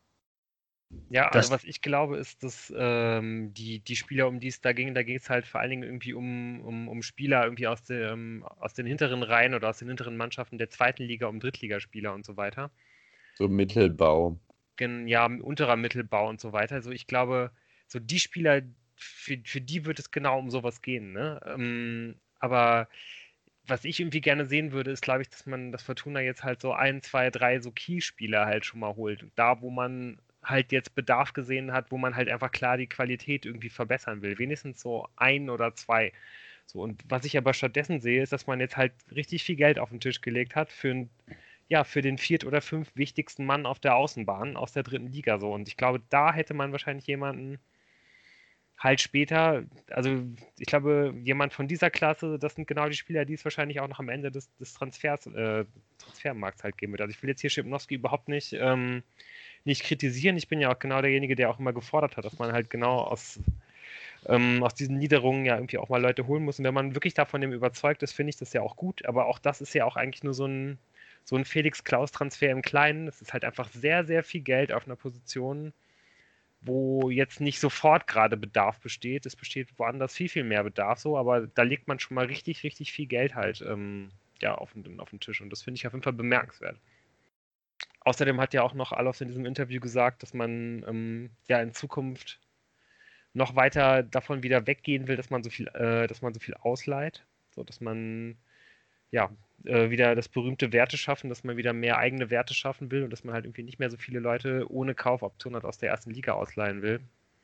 Ja, Das- also was ich glaube, ist, dass ähm, die, die Spieler, um die es da ging, da ging es halt vor allen Dingen irgendwie um, um, um Spieler irgendwie aus, dem, aus den hinteren Reihen oder aus den hinteren Mannschaften der zweiten Liga, um Drittligaspieler und so weiter. So Mittelbau. Gen, ja, unterer Mittelbau und so weiter. Also ich glaube, so die Spieler, für, für die wird es genau um sowas gehen, ne? Ähm, aber was ich irgendwie gerne sehen würde, ist, glaube ich, dass man das Fortuna jetzt halt so ein, zwei, drei so Key-Spieler halt schon mal holt. Da, wo man halt jetzt Bedarf gesehen hat, wo man halt einfach klar die Qualität irgendwie verbessern will. Wenigstens so ein oder zwei. So, und was ich aber stattdessen sehe, ist, dass man jetzt halt richtig viel Geld auf den Tisch gelegt hat für, ein, ja, für den viert oder fünf wichtigsten Mann auf der Außenbahn aus der dritten Liga. So. Und ich glaube, da hätte man wahrscheinlich jemanden halt später, also ich glaube, jemand von dieser Klasse, das sind genau die Spieler, die es wahrscheinlich auch noch am Ende des, des Transfers, äh, Transfermarkts halt geben wird. Also ich will jetzt hier Schipnowski überhaupt nicht, ähm, nicht kritisieren. Ich bin ja auch genau derjenige, der auch immer gefordert hat, dass man halt genau aus, ähm, aus diesen Niederungen ja irgendwie auch mal Leute holen muss. Und wenn man wirklich davon dem überzeugt ist, finde ich das ja auch gut. Aber auch das ist ja auch eigentlich nur so ein, so ein Felix-Klaus-Transfer im Kleinen. Das ist halt einfach sehr, sehr viel Geld auf einer Position, wo jetzt nicht sofort gerade Bedarf besteht. Es besteht woanders viel, viel mehr Bedarf so, aber da legt man schon mal richtig, richtig viel Geld halt ähm, ja, auf, den, auf den Tisch und das finde ich auf jeden Fall bemerkenswert. Außerdem hat ja auch noch Alofs in diesem Interview gesagt, dass man ähm, ja in Zukunft noch weiter davon wieder weggehen will, dass man so viel, äh, dass man so viel ausleiht, so dass man ja äh, wieder das berühmte Werte schaffen, dass man wieder mehr eigene Werte schaffen will und dass man halt irgendwie nicht mehr so viele Leute ohne Kaufoption halt aus der ersten Liga ausleihen will.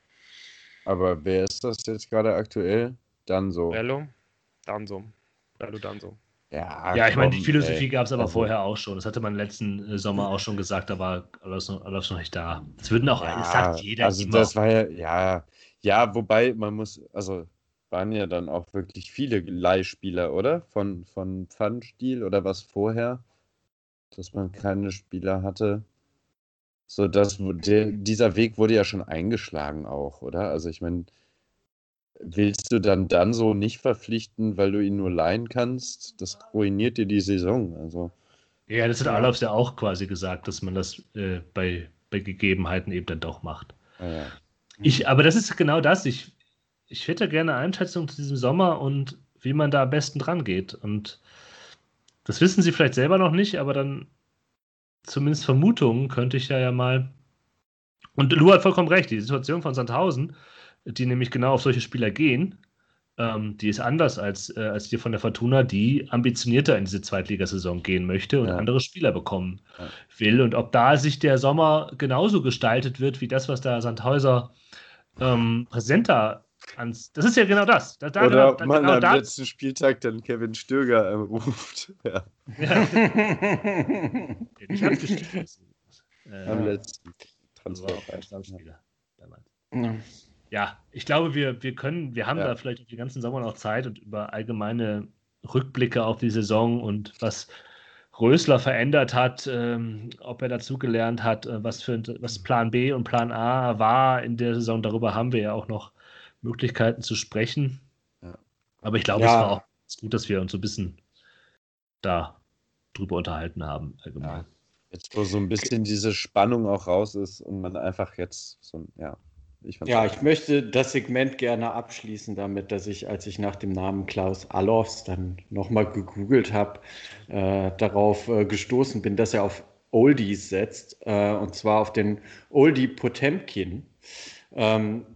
Aber wer ist das jetzt gerade aktuell? Danso. Bello, Danso. Bello Danso. Ja, ja, ich meine, komm, die Philosophie ey. gab es aber Also- vorher auch schon. Das hatte man letzten äh, Sommer auch schon gesagt, da war Alofs noch, Alofs noch nicht da. Das würden auch, das sagt jeder also immer. das war ja, ja, ja, wobei man muss, also waren ja dann auch wirklich viele Leihspieler, oder? Von, von Pfannenstiel oder was vorher, dass man keine Spieler hatte. So, das, der, dieser Weg wurde ja schon eingeschlagen auch, oder? Also ich meine, willst du dann dann so nicht verpflichten, weil du ihn nur leihen kannst? Das ruiniert dir die Saison. Also Ja, das hat Ja. Alofs ja auch quasi gesagt, dass man das äh, bei, bei Gegebenheiten eben dann doch macht. naja. Ich, aber das ist genau das. Ich, ich hätte gerne Einschätzung zu diesem Sommer und wie man da am besten dran geht. Und das wissen Sie vielleicht selber noch nicht, aber dann zumindest Vermutungen könnte ich ja, ja mal. Und Lu hat vollkommen recht. Die Situation von Sandhausen, die nämlich genau auf solche Spieler gehen, ähm, die ist anders als, äh, als die von der Fortuna, die ambitionierter in diese Zweitligasaison gehen möchte und Ja. andere Spieler bekommen Ja. will. Und ob da sich der Sommer genauso gestaltet wird, wie das, was da Sandhäuser ähm, präsenter ans. Das ist ja genau das. Da, da, Oder genau, ob da, man genau am da, letzten Spieltag dann Kevin Stöger äh, ruft. Ja, ja, der nicht abgestiegen ist. Äh, am letzten das war auch kein Transfer. Stammspieler damals. Ja. Ja, ich glaube, wir, wir können, wir haben Ja. da vielleicht den ganzen Sommer noch Zeit und über allgemeine Rückblicke auf die Saison und was Rösler verändert hat, ähm, ob er dazugelernt hat, äh, was für was Plan B und Plan A war in der Saison. Darüber haben wir ja auch noch Möglichkeiten zu sprechen. Ja. Aber ich glaube, Ja. es war auch ganz gut, dass wir uns so ein bisschen da drüber unterhalten haben. Allgemein. Ja. Jetzt, wo so ein bisschen diese Spannung auch raus ist und man einfach jetzt so ein, ja. Ich fand's Ja, auch- ich möchte das Segment gerne abschließen damit, dass ich, als ich nach dem Namen Klaus Allofs dann nochmal gegoogelt habe, äh, darauf äh, gestoßen bin, dass er auf Oldies setzt, äh, und zwar auf den Oldie Potemkin. Ähm,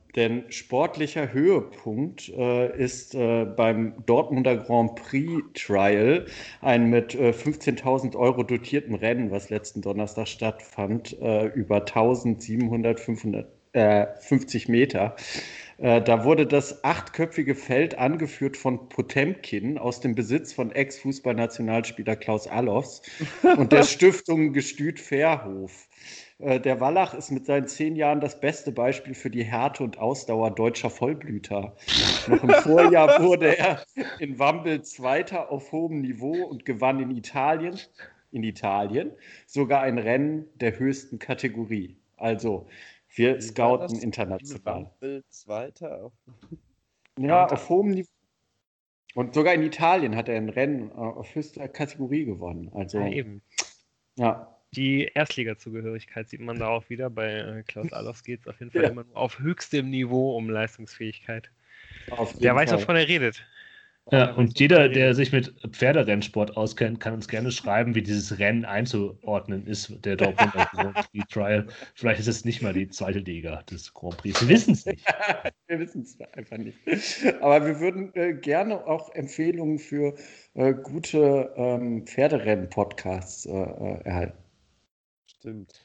denn sportlicher Höhepunkt äh, ist äh, beim Dortmunder Grand Prix Trial ein mit äh, fünfzehntausend Euro dotierten Rennen, was letzten Donnerstag stattfand, äh, über eintausendsiebenhundertfünfzig Meter. Äh, da wurde das achtköpfige Feld angeführt von Potemkin aus dem Besitz von Ex-Fußballnationalspieler Klaus Allofs und der Stiftung Gestüt Verhoef. Äh, Der Wallach ist mit seinen zehn Jahren das beste Beispiel für die Härte und Ausdauer deutscher Vollblüter. Noch im Vorjahr wurde er in Wambel Zweiter auf hohem Niveau und gewann in Italien, in Italien sogar ein Rennen der höchsten Kategorie. Also wir Wie war scouten das? international. Wampel Zweiter. auf- Ja, und- auf hohem Niveau. Und sogar in Italien hat er ein Rennen äh, auf höchster Kategorie gewonnen. Also, Ja, eben. ja. Die Erstliga-Zugehörigkeit sieht man da auch wieder. Bei äh, Klaus Allofs geht es auf jeden Fall Ja. immer nur auf höchstem Niveau um Leistungsfähigkeit. Auf jeden Der weiß, Fall. wovon er redet. Ja, Der weiß, und wovon jeder, er der redet. sich mit Pferderennsport auskennt, kann uns gerne schreiben, wie dieses Rennen einzuordnen ist, der Dortmunder Grand Prix Trial. Vielleicht ist es nicht mal die zweite Liga des Grand Prix. Wir wissen es nicht. Wir wissen es einfach nicht. Aber wir würden äh, gerne auch Empfehlungen für äh, gute ähm, Pferderennen-Podcasts äh, äh, erhalten. Stimmt.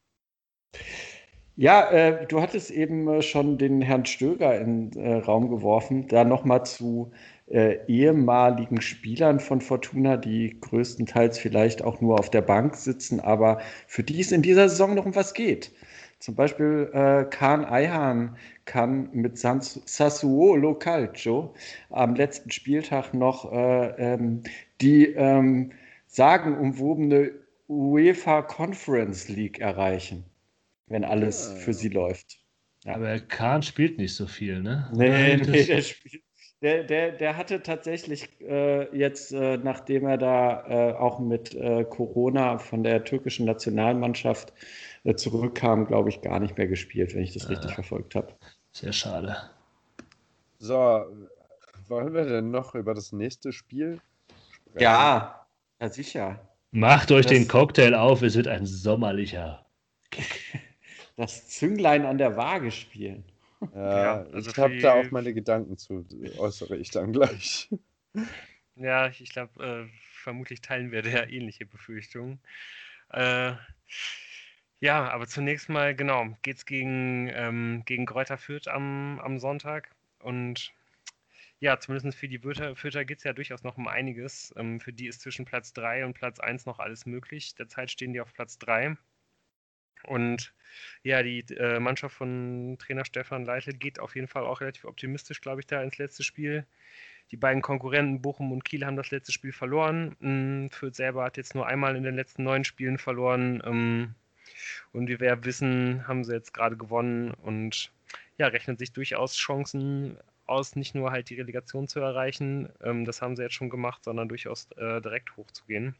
Ja, äh, du hattest eben äh, schon den Herrn Stöger in den äh, Raum geworfen. Da nochmal zu äh, ehemaligen Spielern von Fortuna, die größtenteils vielleicht auch nur auf der Bank sitzen, aber für die es in dieser Saison noch um was geht. Zum Beispiel äh, Kaan Ayhan kann mit Sans Sassuolo Calcio am letzten Spieltag noch äh, ähm, die ähm, sagenumwobene UEFA Conference League erreichen, wenn alles Ah. für sie läuft. Ja. Aber Kahn spielt nicht so viel, ne? Nee, Oder nee, das- der, spielt, der, der, der hatte tatsächlich äh, jetzt, äh, nachdem er da äh, auch mit äh, Corona von der türkischen Nationalmannschaft äh, zurückkam, glaube ich, gar nicht mehr gespielt, wenn ich das richtig Ah. verfolgt habe. Sehr schade. So, wollen wir denn noch über das nächste Spiel sprechen? Ja, ja, sicher. Macht euch Das- den Cocktail auf, es wird ein sommerlicher. Das Zünglein an der Waage spielen. Ja, Ja, also ich habe für da die- auch meine Gedanken zu, äh, äußere ich dann gleich. Ja, ich glaube, äh, vermutlich teilen wir da ähnliche Befürchtungen. Äh, ja, aber zunächst mal, genau, geht's gegen, ähm, gegen Greuther Fürth am, am Sonntag. Und ja, zumindest für die Fürther, Fürther geht es ja durchaus noch um einiges. Ähm, für die ist zwischen Platz drei und Platz eins noch alles möglich. Derzeit stehen die auf Platz drei. Und ja, die äh, Mannschaft von Trainer Stefan Leitl geht auf jeden Fall auch relativ optimistisch, glaube ich, da ins letzte Spiel. Die beiden Konkurrenten Bochum und Kiel haben das letzte Spiel verloren. Mm, Fürth selber hat jetzt nur einmal in den letzten neun Spielen verloren. Ähm, und wie wir ja wissen, haben sie jetzt gerade gewonnen und ja, rechnen sich durchaus Chancen aus, nicht nur halt die Relegation zu erreichen, ähm, das haben sie jetzt schon gemacht, sondern durchaus äh, direkt hochzugehen.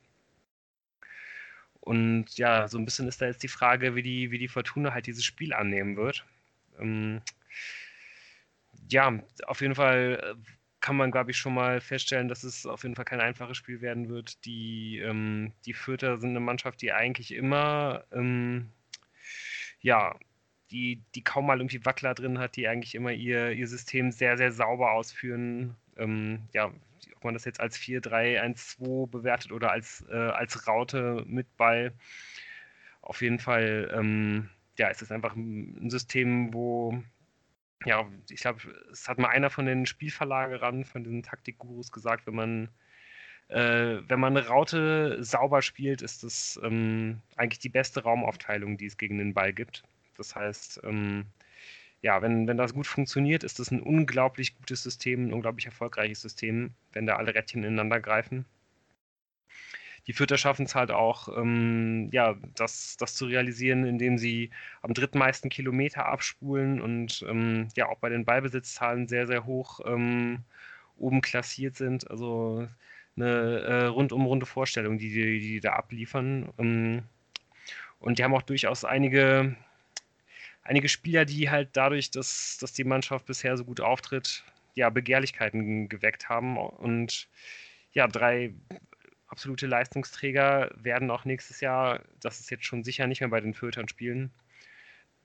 Und ja, so ein bisschen ist da jetzt die Frage, wie die, wie die Fortuna halt dieses Spiel annehmen wird. Ähm, ja, auf jeden Fall äh, kann man, glaube ich, schon mal feststellen, dass es auf jeden Fall kein einfaches Spiel werden wird. Die, ähm, die Fürther sind eine Mannschaft, die eigentlich immer, ähm, ja, die, die kaum mal irgendwie Wackler drin hat, die eigentlich immer ihr, ihr System sehr, sehr sauber ausführen. Ähm, ja, ob man das jetzt als vier drei eins zwei bewertet oder als, äh, als Raute mit Ball. Auf jeden Fall, ähm, ja, es ist einfach ein System, wo ja, ich glaube, es hat mal einer von den Spielverlagerern, von den Taktikgurus gesagt, wenn man, äh, wenn man eine Raute sauber spielt, ist das ähm, eigentlich die beste Raumaufteilung, die es gegen den Ball gibt. Das heißt, ähm, ja, wenn, wenn das gut funktioniert, ist das ein unglaublich gutes System, ein unglaublich erfolgreiches System, wenn da alle Rädchen ineinander greifen. Die Fürther schaffen es halt auch, ähm, ja, das, das zu realisieren, indem sie am drittmeisten Kilometer abspulen und ähm, ja auch bei den Ballbesitzzahlen sehr, sehr hoch ähm, oben klassiert sind. Also eine äh, rundum runde Vorstellung, die die, die da abliefern. Ähm, und die haben auch durchaus einige, einige Spieler, die halt dadurch, dass, dass die Mannschaft bisher so gut auftritt, ja, Begehrlichkeiten geweckt haben. Und ja, drei absolute Leistungsträger werden auch nächstes Jahr, das ist jetzt schon sicher, nicht mehr bei den Fürthern spielen.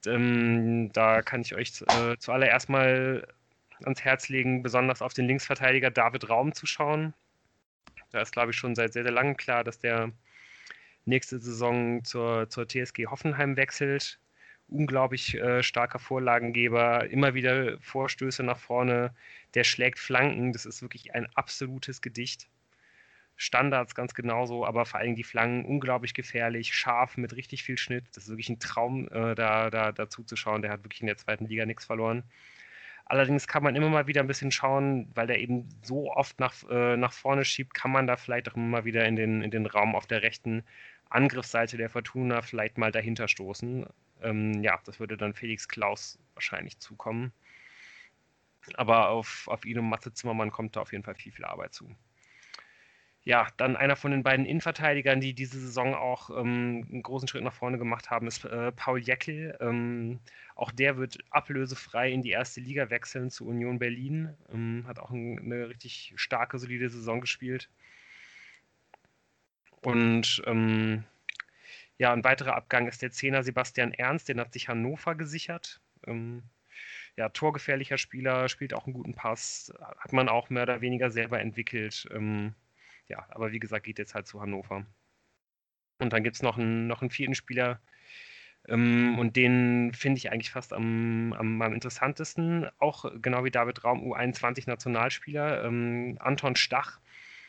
ähm, da kann ich euch äh, zuallererst mal ans Herz legen, besonders auf den Linksverteidiger David Raum zu schauen. Da ist, glaube ich, schon seit sehr, sehr langem klar, dass der nächste Saison zur, zur T S G Hoffenheim wechselt. Unglaublich äh, starker Vorlagengeber, immer wieder Vorstöße nach vorne, der schlägt Flanken, das ist wirklich ein absolutes Gedicht. Standards ganz genauso, aber vor allem die Flanken unglaublich gefährlich, scharf, mit richtig viel Schnitt. Das ist wirklich ein Traum, äh, da, da, da zuzuschauen. Der hat wirklich in der zweiten Liga nichts verloren. Allerdings kann man immer mal wieder ein bisschen schauen, weil der eben so oft nach, äh, nach vorne schiebt, kann man da vielleicht auch immer mal wieder in den, in den Raum auf der rechten Angriffsseite der Fortuna vielleicht mal dahinter stoßen. Ähm, ja, das würde dann Felix Klaus wahrscheinlich zukommen. Aber auf, auf ihn und Matze Zimmermann kommt da auf jeden Fall viel, viel Arbeit zu. Ja, dann einer von den beiden Innenverteidigern, die diese Saison auch ähm, einen großen Schritt nach vorne gemacht haben, ist äh, Paul Jäckel. Ähm, auch der wird ablösefrei in die erste Liga wechseln zu Union Berlin. Ähm, hat auch ein, eine richtig starke, solide Saison gespielt. Und ähm, ja, ein weiterer Abgang ist der Zehner Sebastian Ernst, den hat sich Hannover gesichert. Ähm, ja, torgefährlicher Spieler, spielt auch einen guten Pass, hat man auch mehr oder weniger selber entwickelt. Ähm, Ja, aber wie gesagt, geht jetzt halt zu Hannover. Und dann gibt es noch einen, noch einen vierten Spieler, ähm, und den finde ich eigentlich fast am, am, am interessantesten. Auch genau wie David Raum, U einundzwanzig Nationalspieler, ähm, Anton Stach.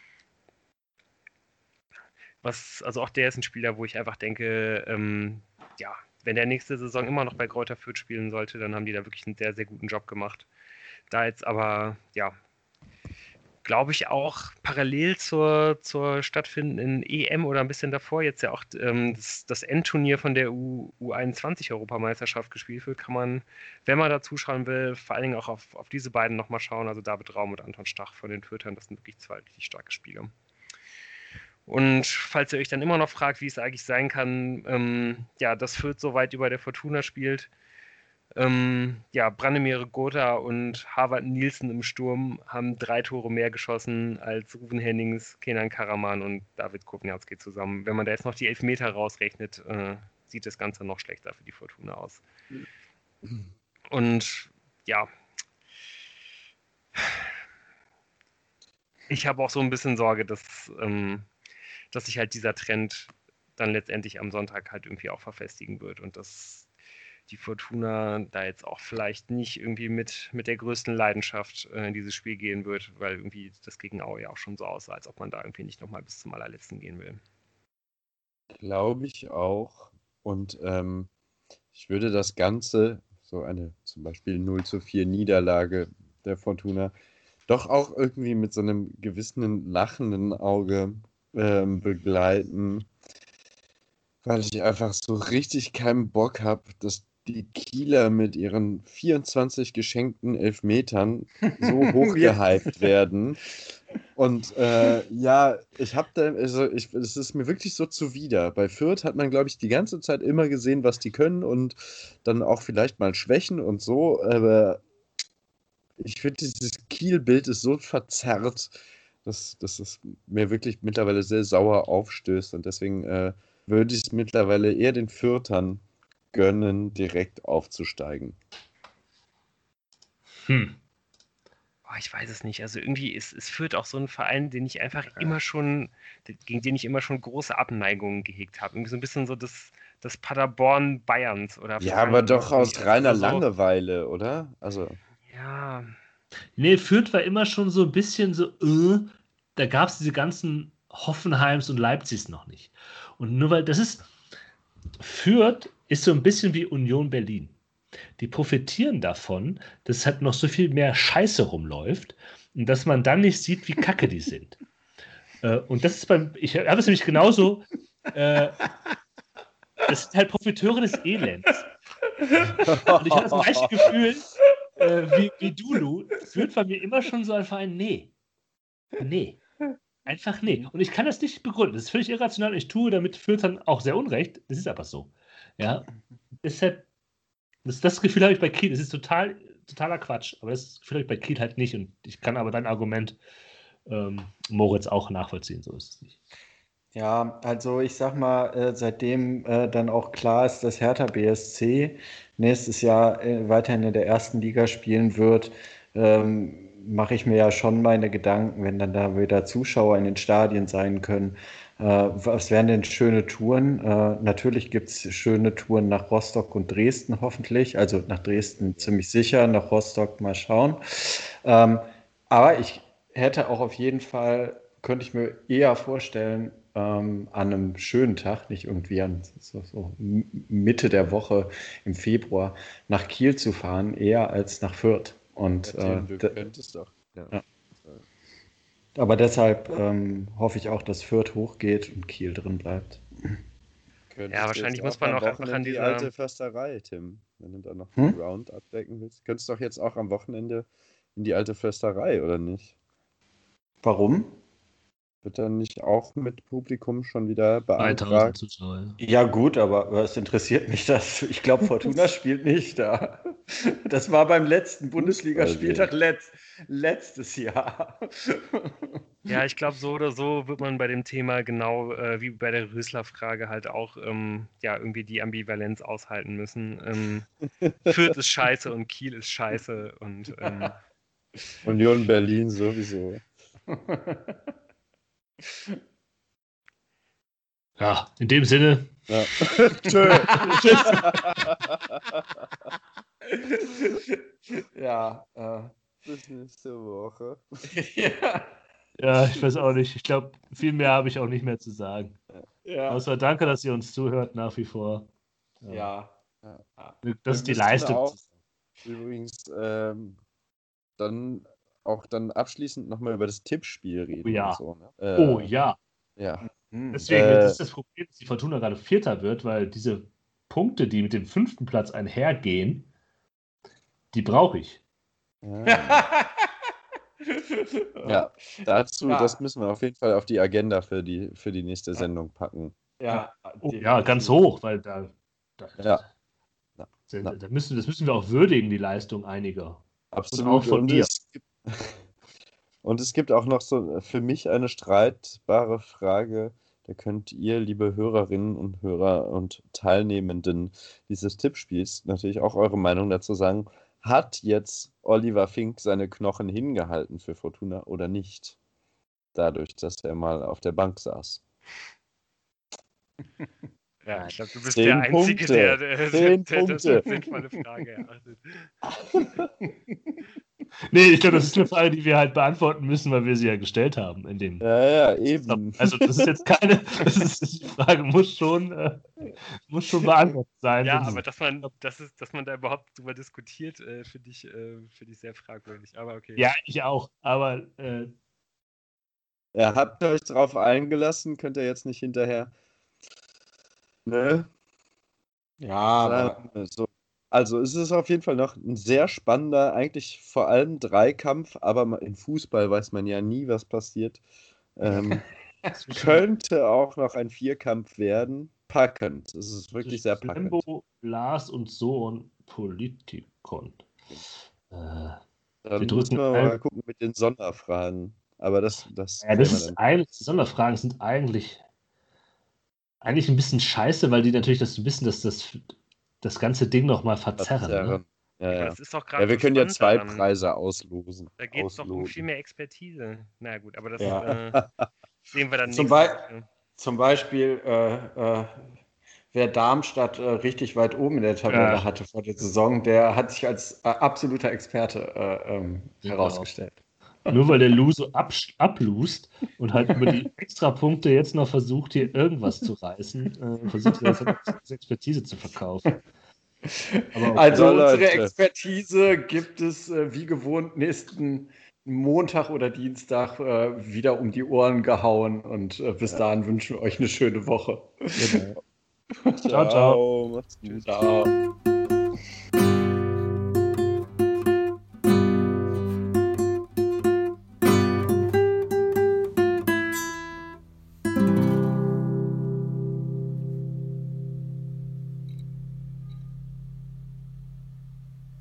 Was, also auch der ist ein Spieler, wo ich einfach denke, ähm, ja, wenn der nächste Saison immer noch bei Greuther Fürth spielen sollte, dann haben die da wirklich einen sehr, sehr guten Job gemacht. Da jetzt aber, ja, glaube ich, auch parallel zur, zur stattfindenden E M oder ein bisschen davor jetzt ja auch ähm, das, das Endturnier von der U, U21-Europameisterschaft gespielt wird, kann man, wenn man da zuschauen will, vor allen Dingen auch auf, auf diese beiden nochmal schauen, also David Raum und Anton Stach von den Fürthern, das sind wirklich zwei richtig starke Spieler. Und falls ihr euch dann immer noch fragt, wie es eigentlich sein kann, ähm, ja, dass Fürth so weit über der Fortuna spielt, Ähm, ja, Branimir Gotha und Harvard Nielsen im Sturm haben drei Tore mehr geschossen als Ruven Hennings, Kenan Karaman und David Kowniarski zusammen. Wenn man da jetzt noch die Elfmeter rausrechnet, äh, sieht das Ganze noch schlechter für die Fortuna aus. Und ja, ich habe auch so ein bisschen Sorge, dass, ähm, dass sich halt dieser Trend dann letztendlich am Sonntag halt irgendwie auch verfestigen wird und dass die Fortuna da jetzt auch vielleicht nicht irgendwie mit, mit der größten Leidenschaft äh, in dieses Spiel gehen wird, weil irgendwie das gegen Aue ja auch schon so aussah, als ob man da irgendwie nicht nochmal bis zum allerletzten gehen will. Glaube ich auch. Und ähm, ich würde das Ganze, so eine zum Beispiel null zu vier Niederlage der Fortuna, doch auch irgendwie mit so einem gewissen lachenden Auge ähm, begleiten, weil ich einfach so richtig keinen Bock habe, dass die Kieler mit ihren vierundzwanzig geschenkten Elfmetern so hochgehypt werden. Und äh, ja, ich habe da, also ich, es ist mir wirklich so zuwider. Bei Fürth hat man, glaube ich, die ganze Zeit immer gesehen, was die können und dann auch vielleicht mal Schwächen und so. Aber ich finde, dieses Kiel-Bild ist so verzerrt, dass, dass es mir wirklich mittlerweile sehr sauer aufstößt. Und deswegen äh, würde ich es mittlerweile eher den Fürthern gönnen, direkt aufzusteigen. Hm. Oh, ich weiß es nicht. Also irgendwie ist, ist Fürth auch so ein Verein, den ich einfach immer schon, gegen den ich immer schon große Abneigungen gehegt habe. Irgendwie so ein bisschen so das, das Paderborn Bayerns oder Ja, aber doch aus irgendwie. reiner Also so, Langeweile, oder? Also. ja, Nee, Fürth war immer schon so ein bisschen so, äh, da gab es diese ganzen Hoffenheims und Leipzigs noch nicht. Und nur weil das ist, Fürth ist so ein bisschen wie Union Berlin. Die profitieren davon, dass halt noch so viel mehr Scheiße rumläuft und dass man dann nicht sieht, wie kacke die sind. Äh, und das ist beim, ich habe es nämlich genauso, äh, das sind halt Profiteure des Elends. Und ich habe das gleiche Gefühl äh, wie, wie du, Lu. Fürth bei mir immer schon so ein Verein, nee. Nee. Einfach nee. Und ich kann das nicht begründen. Das ist völlig irrational. Ich tue damit Fürth dann auch sehr unrecht. Das ist aber so. Ja. Deshalb, das, das Gefühl habe ich bei Kiel. Das ist total, totaler Quatsch. Aber das Gefühl habe ich bei Kiel halt nicht. Und ich kann aber dein Argument, ähm, Moritz, auch nachvollziehen. So ist es nicht. Ja, also ich sag mal, äh, seitdem äh, dann auch klar ist, dass Hertha B S C nächstes Jahr äh, weiterhin in der ersten Liga spielen wird, ähm, mache ich mir ja schon meine Gedanken, wenn dann da wieder Zuschauer in den Stadien sein können. Äh, was wären denn schöne Touren? Äh, natürlich gibt es schöne Touren nach Rostock und Dresden hoffentlich. Also nach Dresden ziemlich sicher, nach Rostock mal schauen. Ähm, aber ich hätte auch auf jeden Fall, könnte ich mir eher vorstellen, ähm, an einem schönen Tag, nicht irgendwie an so, so Mitte der Woche im Februar, nach Kiel zu fahren, eher als nach Fürth. Und, Ja, äh, Tim, du d- könntest doch. Ja. ja. Aber deshalb ähm, hoffe ich auch, dass Fürth hochgeht und Kiel drin bleibt. Ja, Könntest du wahrscheinlich jetzt muss auch man am auch einfach Wochenende an die dieser. alte Försterei, Tim, wenn du da noch Hm? den Round abdecken willst. Könntest doch jetzt auch am Wochenende in die alte Försterei, oder nicht? Warum? Wird dann nicht auch mit Publikum schon wieder dreitausend beantragt? Zuschauer. Ja, gut, aber was interessiert mich das? Ich glaube, Fortuna spielt nicht da. Das war beim letzten Bundesligaspieltag letzt, letztes Jahr. Ja, ich glaube, so oder so wird man bei dem Thema genau äh, wie bei der Rösler-Frage halt auch ähm, ja, irgendwie die Ambivalenz aushalten müssen. Ähm, Fürth ist scheiße und Kiel ist scheiße und ähm, Union Berlin sowieso. Ja, in dem Sinne. Ja. Tschö. Tschüss. Ja, äh, Bis nächste Woche. ja, Ja, ich weiß auch nicht. Ich glaube, viel mehr habe ich auch nicht mehr zu sagen. ja, Außer danke, dass ihr uns zuhört nach wie vor. ja. Das ist die Wir müssten Leistung. auch übrigens ähm, dann auch dann abschließend nochmal über das Tippspiel reden. Oh ja. Und so, ne? äh, Oh ja. Ja. Hm. Deswegen, Äh, das ist das Problem, dass die Fortuna gerade Vierter wird, weil diese Punkte, die mit dem fünften Platz einhergehen, die brauche ich. Ja. Ja, dazu, Ja. das müssen wir auf jeden Fall auf die Agenda für die, für die nächste Sendung packen. Ja, Oh, ja, ganz hoch, weil da, da, Ja. Ja. da, da müssen, das müssen wir auch würdigen, die Leistung einiger. Absolut. Und auch von und, mir. es gibt, und es gibt auch noch so für mich eine streitbare Frage. Da könnt ihr, liebe Hörerinnen und Hörer und Teilnehmenden dieses Tippspiels, natürlich auch eure Meinung dazu sagen. Hat jetzt Oliver Fink seine Knochen hingehalten für Fortuna oder nicht? Dadurch, dass er mal auf der Bank saß. ja, ich glaube, du bist Zehn der Einzige, Punkte. der, der, Zehn der das Punkte. als sinnvolle Frage erachtet. Nee, ich glaube, das ist eine Frage, die wir halt beantworten müssen, weil wir sie ja gestellt haben. In dem. Ja, ja, eben. Also das ist jetzt keine, das ist, die Frage muss schon, äh, muss schon beantwortet sein. Ja, wenn aber sie- dass man, das ist, dass man da überhaupt drüber diskutiert, äh, finde ich, äh, finde ich sehr fragwürdig. Aber okay. Ja, ich auch. Aber äh, Ja, habt ihr euch drauf eingelassen? Könnt ihr jetzt nicht hinterher. Ne? Ja, aber Sagen wir so. Also es ist auf jeden Fall noch ein sehr spannender, eigentlich vor allem Dreikampf, aber ma- in Fußball weiß man ja nie, was passiert. Ähm, könnte auch noch ein Vierkampf werden. Packend. Es ist wirklich sehr packend. Flembo, Lars und Sohn Politikon. Äh, Dann wir müssen drücken wir ein- mal gucken mit den Sonderfragen. Aber das, das, ja, das klären wir ist dann. eigentlich, die Sonderfragen sind eigentlich, eigentlich ein bisschen scheiße, weil die natürlich das ein bisschen das, das, das ganze Ding nochmal verzerren. Ne? Verzerren. Ja, Aber ja. das ist doch gerade Ja, wir so können ja spannend zwei daran. Preise auslosen. Da geht es doch um ausloten. viel mehr Expertise. Na gut, aber das Ja. äh, sehen wir dann Zum, nächste Bei Woche. zum Beispiel, äh, äh, wer Darmstadt äh, richtig weit oben in der Tabelle Ja. hatte vor der Saison, der hat sich als äh, absoluter Experte äh, ähm, Genau. herausgestellt. Nur weil der Lu so absch- ablust und halt über die Extrapunkte jetzt noch versucht, hier irgendwas zu reißen, äh, versucht er das als Expertise zu verkaufen. Aber okay. Also So, unsere Leute. Expertise gibt es äh, wie gewohnt nächsten Montag oder Dienstag äh, wieder um die Ohren gehauen und äh, bis dahin wünschen wir euch eine schöne Woche. Genau. Ciao, Ciao, ciao. Macht's gut. Ciao.